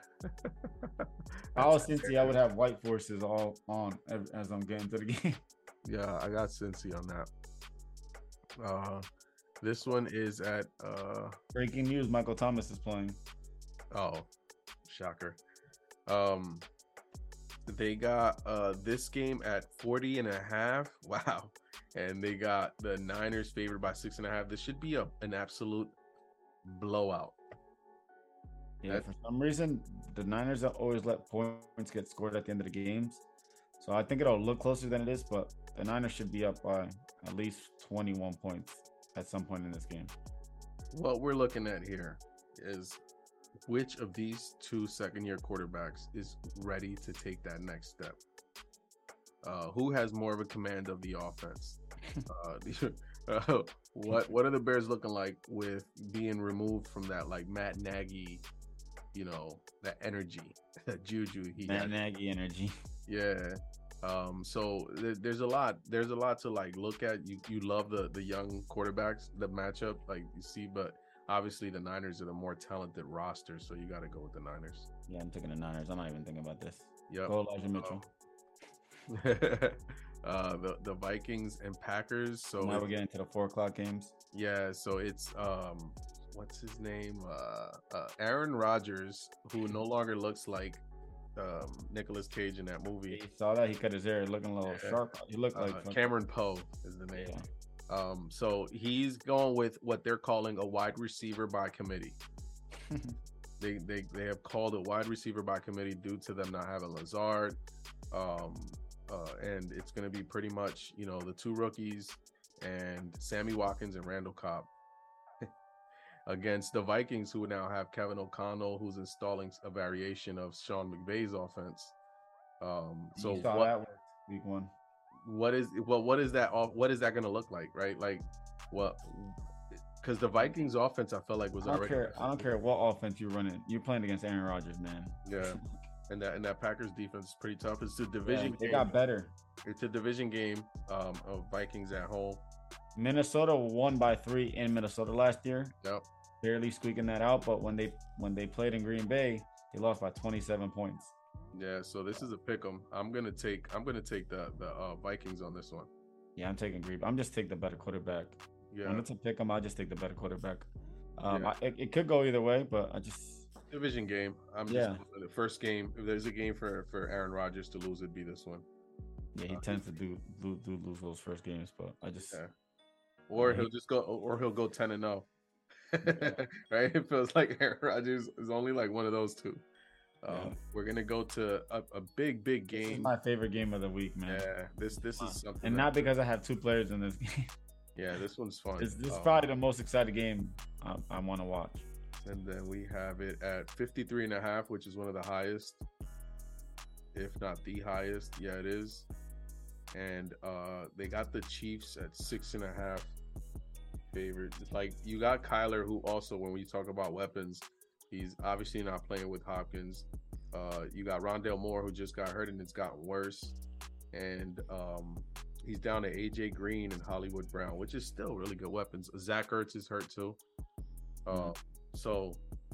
If I was Cincy, I would have white forces all on ev- as I'm getting to the game. Yeah, I got Cincy on that. Uh, this one is at uh Breaking news: Michael Thomas is playing. oh, shocker. Um, they got uh this game at forty and a half. Wow, and they got the Niners favored by six and a half. This should be a an absolute blowout. Yeah, That- for some reason, the Niners always let points get scored at the end of the games. So I think it'll look closer than it is, but the Niners should be up by at least twenty-one points at some point in this game. What we're looking at here is which of these two second-year quarterbacks is ready to take that next step? Uh, who has more of a command of the offense? Uh, uh, what what are the Bears looking like with being removed from that like Matt Nagy, you know, that energy, that juju he Matt had. Nagy energy. Yeah. Um, so th- there's a lot. There's a lot to like look at. You you love the the young quarterbacks, the matchup, like you see, but obviously the Niners are the more talented roster, so you got to go with the Niners. Yeah, I'm taking the Niners. I'm not even thinking about this. Yep. Go Elijah Mitchell. uh, the the Vikings and Packers. So Now it- we're getting to the four o'clock games. yeah, so it's um, what's his name? Uh, uh, Aaron Rodgers, who no longer looks like um Nicolas Cage in that movie. You saw that he cut his hair, looking a little Yeah. sharp. He looked Uh, like fucking- Cameron Poe is the name. Yeah. Um, so he's going with what they're calling a wide receiver by committee. They they they have called it wide receiver by committee due to them not having Lazard. Um, uh, and it's going to be pretty much, you know, the two rookies and Sammy Watkins and Randall Cobb against the Vikings, who now have Kevin O'Connell, who's installing a variation of Sean McVay's offense. Um, so you saw what, that worked week one. what is well, what is that? off- What is that going to look like, right? Like, what? Because the Vikings offense, I felt like was I don't already. care. I don't care what offense you're running. You're playing against Aaron Rodgers, man. Yeah, and that and that Packers defense is pretty tough. It's a division Yeah, they game. got better. It's a division game um, of Vikings at home. Minnesota won by three in Minnesota last year, Yep. barely squeaking that out. But when they when they played in Green Bay, they lost by twenty-seven points. Yeah. So this is a pick 'em. I'm gonna take. I'm gonna take the the uh, Vikings on this one. Yeah, I'm taking Green. I'm just taking the better quarterback. Yeah. When it's a pick 'em, I just take the better quarterback. Um, Yeah. I, it, it could go either way, but I just Division game. I'm just Yeah. the first game. If there's a game for for Aaron Rodgers to lose, it'd be this one. yeah he Uh, tends to do, do do lose those first games, but I just Yeah. Or Yeah, he- he'll just go. Or he'll go ten and zero. Right. It feels like Aaron Rodgers is only like one of those two. Um, Yeah. We're gonna go to a, a big, big this is game. my favorite game of the week, man. Yeah. This this is something. And that- not because I have two players in this game. Yeah, this one's fun. This, this is Um, probably the most exciting game I, I want to watch. And then we have it at fifty-three and a half, which is one of the highest, if not the highest. Yeah, it is. And uh they got the Chiefs at six and a half favorite. Like, you got Kyler, who also, when we talk about weapons, he's obviously not playing with Hopkins. Uh you got Rondale Moore, who just got hurt and it's gotten worse. And um he's down to A J Green and Hollywood Brown, which is still really good weapons. Zach Ertz is hurt too. Uh, Mhm. So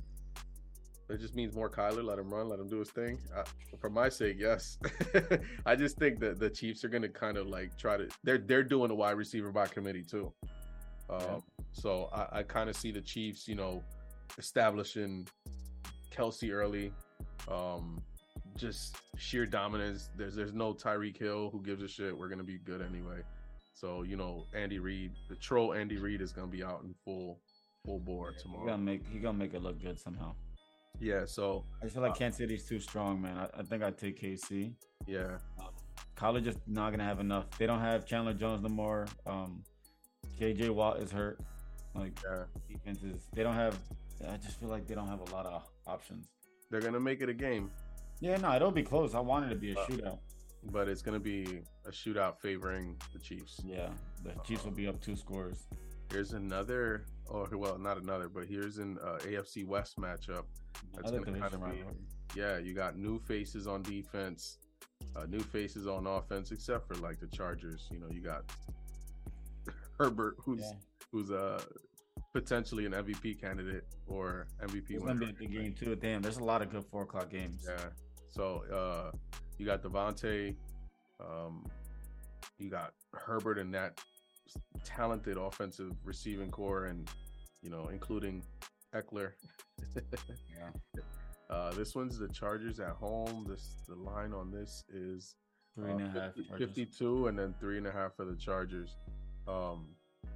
it just means more Kyler. Let him run. Let him do his thing. Uh, for my sake, yes. I just think that the Chiefs are going to kind of like try to. They're they're doing a wide receiver by committee too. Um, Yeah. So I, I kind of see the Chiefs, you know, establishing Kelsey early. Um, just sheer dominance. There's there's no Tyreek Hill. Who gives a shit? We're gonna be good anyway. So, you know, Andy Reid, the troll Andy Reid is gonna be out in full full bore He tomorrow. gonna make he gonna make it look good somehow. Yeah. So I just feel like Uh, Kansas City's too strong, man. I, I think I'd take K C. yeah, College just not gonna have enough. They don't have Chandler Jones no more. Um, J J Watt is hurt. Like yeah, defenses, they don't have. I just feel like they don't have a lot of options. they're gonna make it a game, Yeah, no, it'll be close. I want it to be a Uh, shootout. but it's gonna be a shootout favoring the Chiefs. Yeah, the Chiefs will be up two scores. Here's another, or well, not another, but here's an uh, A F C West matchup. That's Other gonna kind division of be, rivalry. yeah. You got new faces on defense, uh, new faces on offense, except for like the Chargers. You know, you got Herbert, who's Yeah. who's uh potentially an M V P candidate or M V P It's gonna winner. be a big game too. Damn, there's a lot of good four o'clock games. Yeah. So uh you got Devontae, um, you got Herbert and that talented offensive receiving core, and you know, including Eckler. Yeah. Uh this one's the Chargers at home. This the line on this is Three and a uh, half. fifty, Chargers. fifty-two, and then three and a half for the Chargers. Um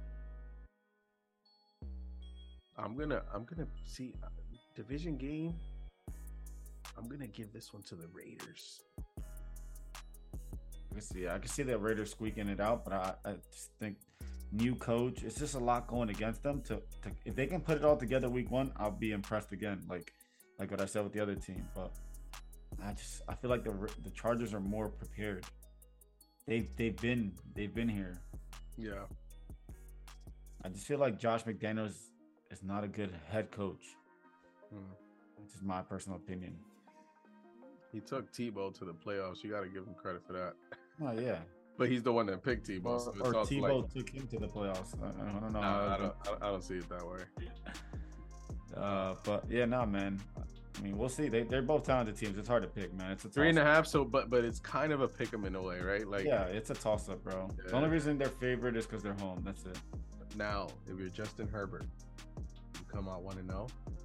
I'm gonna I'm gonna see uh, division game. I'm gonna give this one to the Raiders. I can see, I can see the Raiders squeaking it out, but I, I just think new coach. It's just a lot going against them. To, to if they can put it all together week one, I'll be impressed again. Like like what I said with the other team. But I just I feel like the the Chargers are more prepared. They've they've been they've been here. Yeah. I just feel like Josh McDaniels is not a good head coach. Hmm. Which is my personal opinion. He took Tebow to the playoffs. You got to give him credit for that. Oh yeah. But he's the one that picked Tebow. Or, So or Tebow like, took him to the playoffs. I, I don't know. Nah, I, don't, I don't see it that way. Uh, but yeah, no, man. I mean, we'll see. They they're both talented teams. It's hard to pick, man. It's a three and a toss-up. half. So, but but it's kind of a pick 'em in a way, right? Like, Yeah, it's a toss up, bro. Yeah. The only reason they're favored is because they're home. That's it. now if you're Justin Herbert, you come out one and zero.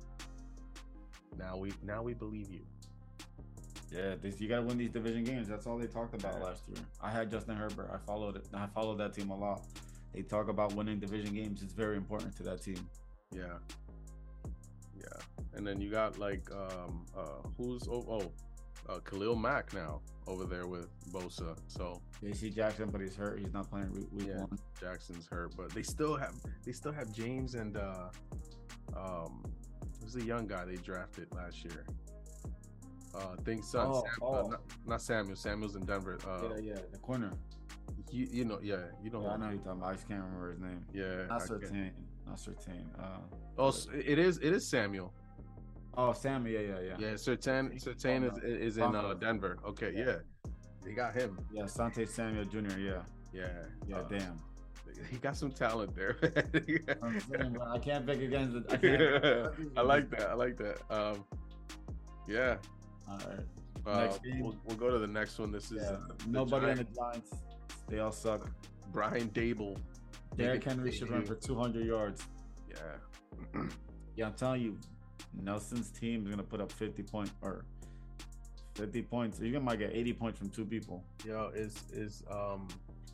Now we now we believe you. Yeah, this, you got to win these division games. That's all they talked about last year. I had Justin Herbert. I followed it. I followed that team a lot. They talk about winning division games. It's very important to that team. Yeah. Yeah. And then you got like um uh who's oh, oh uh Khalil Mack now over there with Bosa. So J C Jackson, but he's hurt. He's not playing week, week yeah, one. Jackson's hurt, but they still have they still have James and uh um who's the young guy they drafted last year? Uh I think son Oh, Sam, oh. Uh, not, not Samuel. Samuel's in Denver. Uh yeah, yeah, the corner. you you know yeah, you know Yeah, I know who you're talking about. I just can't remember his name. yeah. Not I can't- certain. Not certain. Uh, Oh, s- it is it is Samuel. oh, Sammy. Yeah, yeah, yeah. Yeah, Sertan Sertan is is in uh, Broncos. Denver. Okay, Yeah. yeah. They got him. Yeah, Sante Samuel Junior Yeah, Yeah. yeah. uh, Damn. He got some talent there. I'm saying, bro, I can't pick against it. I can't. I like that. I like that. Um, yeah. All right. Uh, Next game. we'll, we'll go to the next one. This is Yeah. uh, the Nobody in the Giants. Giants. They all suck. Brian Dable. Derrick Making Henry should run for debut. two hundred yards. Yeah. Yeah, I'm telling you, Nelson's team is gonna put up fifty point or fifty points. You might get eighty points from two people. Yo, is is um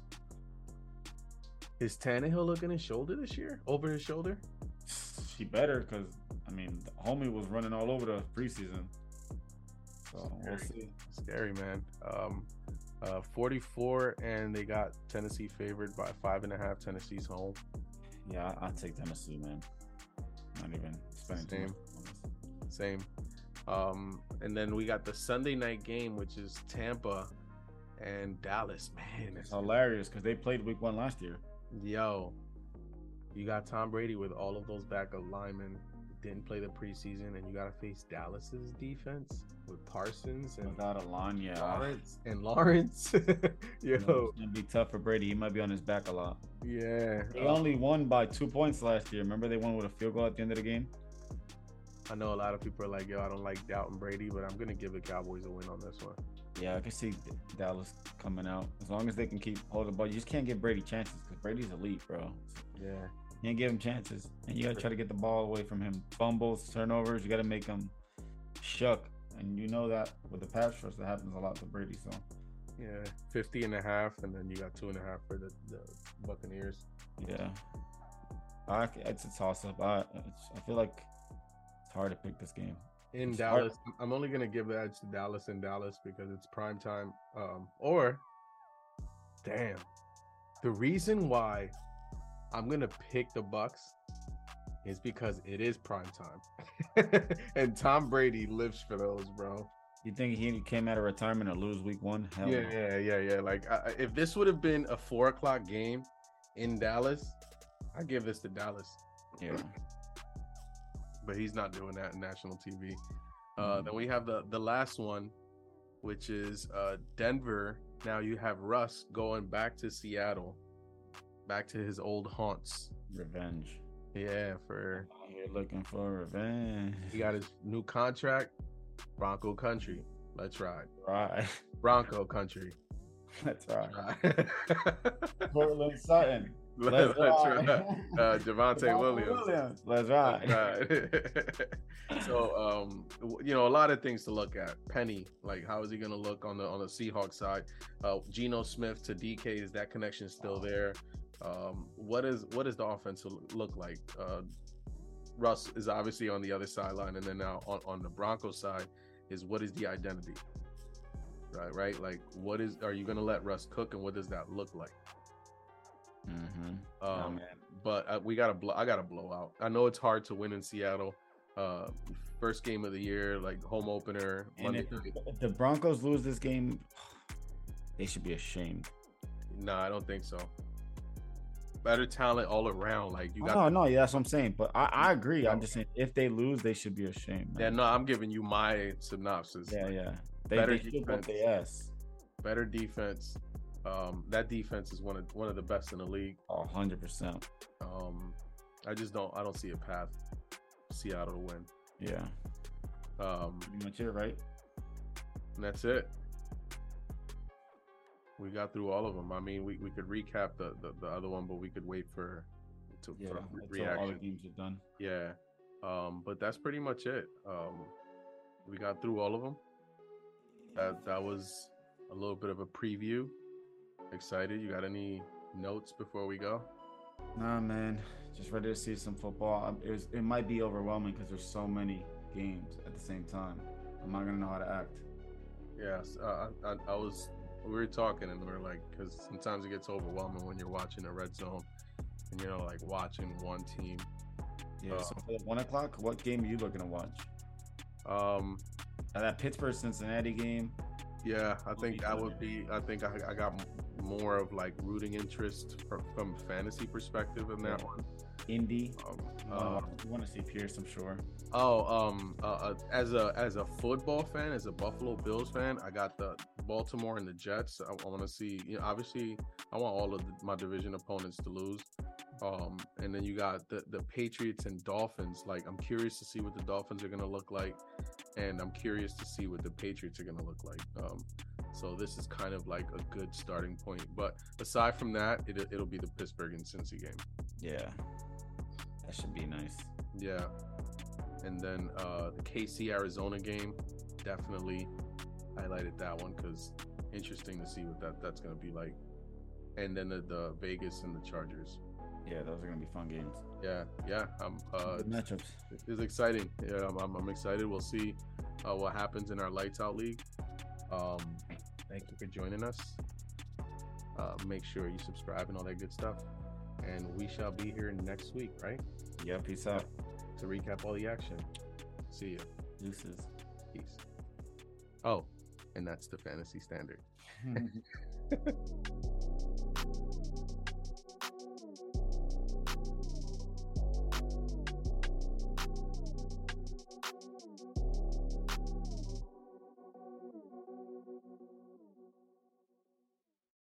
is Tannehill looking his shoulder this year? Over his shoulder? He better, because I mean, the homie was running all over the preseason. So we'll see. Scary, man. Um, uh, forty-four, and they got Tennessee favored by five and a half. Tennessee's home. Yeah, I- I'll take Tennessee, man. Not even spending too Same. much on this. Same. Um, and then we got the Sunday night game, which is Tampa and Dallas. Man, It's it's hilarious because they played week one last year. yo. You got Tom Brady with all of those backup linemen. Didn't play the preseason, and you got to face Dallas's defense with Parsons and Without a line, yeah. Lawrence and Lawrence. You know, Yo, it's gonna be tough for Brady. He might be on his back a lot. yeah. They Uh, only won by two points last year. Remember, they won with a field goal at the end of the game. I know a lot of people are like, yo, I don't like Dalton Brady, but I'm gonna give the Cowboys a win on this one. Yeah, I can see D- Dallas coming out as long as they can keep holding the ball. You just can't give Brady chances because Brady's elite, bro. Yeah. You can't give him chances, and you gotta try to get the ball away from him. Fumbles, turnovers, you gotta make him shuck. And you know that with the pass rush, that happens a lot to Brady. So Yeah. fifty and a half, and then you got two and a half for the, the Buccaneers. yeah, I, c- it's a toss up. I it's, I feel like it's hard to pick this game. In It's hard- Dallas, I'm only gonna give the edge to Dallas in Dallas because it's prime time. Um, or damn, the reason why I'm gonna pick the Bucks is because it is prime time, and Tom Brady lives for those, bro. You think he came out of retirement or lose week one? Hell Yeah, no. yeah, yeah, yeah. Like I, I- if this would have been a four o'clock game in Dallas, I give this to Dallas. Yeah. But he's not doing that in national T V. Uh, Mhm. Then we have the the last one, which is uh, Denver. Now you have Russ going back to Seattle, back to his old haunts. Revenge. Yeah, for You're looking for revenge. he got his new contract, Bronco Country. Let's ride, Right. Bronco Country. That's right. Ride. Portland Sutton. Let's, Let's ride. ride. Uh, Javante Williams. Let's ride. Right. So, um, w- you know, a lot of things to look at. Penny, like, how is he going to look on the on the Seahawks side? Uh, Geno Smith to D K, is that connection still there? Um, what is what does the offense l- look like? Uh, Russ is obviously on the other sideline, and then now on, on the Broncos side is what is the identity? Right, right. Like, what is? Are you going to let Russ cook, and what does that look like? Mm-hmm. Um, man. but uh, we got to blow. I got to blow out. I know it's hard to win in Seattle. uh, first game of the year, like home opener. And Monday if the, night. if the Broncos lose this game, they should be ashamed. No, I don't think so. Better talent all around. Like you got. No, no, yeah, that's what I'm saying. But I, I agree. I'm just saying if they lose, they should be ashamed. Yeah, Man. no, I'm giving you my synopsis. Yeah, Like, yeah. They, better they should whoop defense. their ass. Better defense. Um, that defense is one of one of the best in the league. Oh, one hundred percent. Um, I just don't. I don't see a path. Seattle to win. Yeah. Um, Pretty much it, right? and that's it. We got through all of them. I mean, we, we could recap the, the, the other one, but we could wait for to Yeah. for Until all the reaction. games are done. Yeah. Um, but that's pretty much it. Um, we got through all of them. That that was a little bit of a preview. Excited. You got any notes before we go? Nah, man. Just ready to see some football. Um, It, was, it might be overwhelming because there's so many games at the same time. I'm not gonna know how to act. Yes. Uh, I, I I was. We were talking and we were like, because sometimes it gets overwhelming when you're watching a red zone and you're like watching one team. Yeah. Uh, so for the one o'clock, what game are you looking to watch? Um. Uh, that Pittsburgh Cincinnati game. Yeah, I think that would be. I think I, I got m- more of like rooting interest from, from fantasy perspective in that Yeah. one. Indy. Um, You uh, want to see Pierce, I'm sure. oh, um, uh, uh, as a as a football fan, as a Buffalo Bills fan, I got the Baltimore and the Jets. I, I want to see. You know, obviously, I want all of the, my division opponents to lose. Um, and then you got the the Patriots and Dolphins. Like, I'm curious to see what the Dolphins are gonna look like, and I'm curious to see what the Patriots are gonna look like. Um, so this is kind of like a good starting point. But aside from that, it it'll be the Pittsburgh and Cincy game. Yeah. That should be nice. Yeah. And then uh the K C Arizona game, definitely highlighted that one because interesting to see what that that's gonna be like. And then the, the Vegas and the Chargers. Yeah, those are gonna be fun games. Yeah, yeah. I'm uh Good matchups. it's exciting. Yeah, I'm, I'm, I'm excited. We'll see uh, what happens in our Lights Out League. Um, thank you for joining us. Uh, make sure you subscribe and all that good stuff. And we shall be here next week, right? Yeah, peace out. To recap all the action. See you. Deuces. Peace. Oh, and that's the fantasy standard.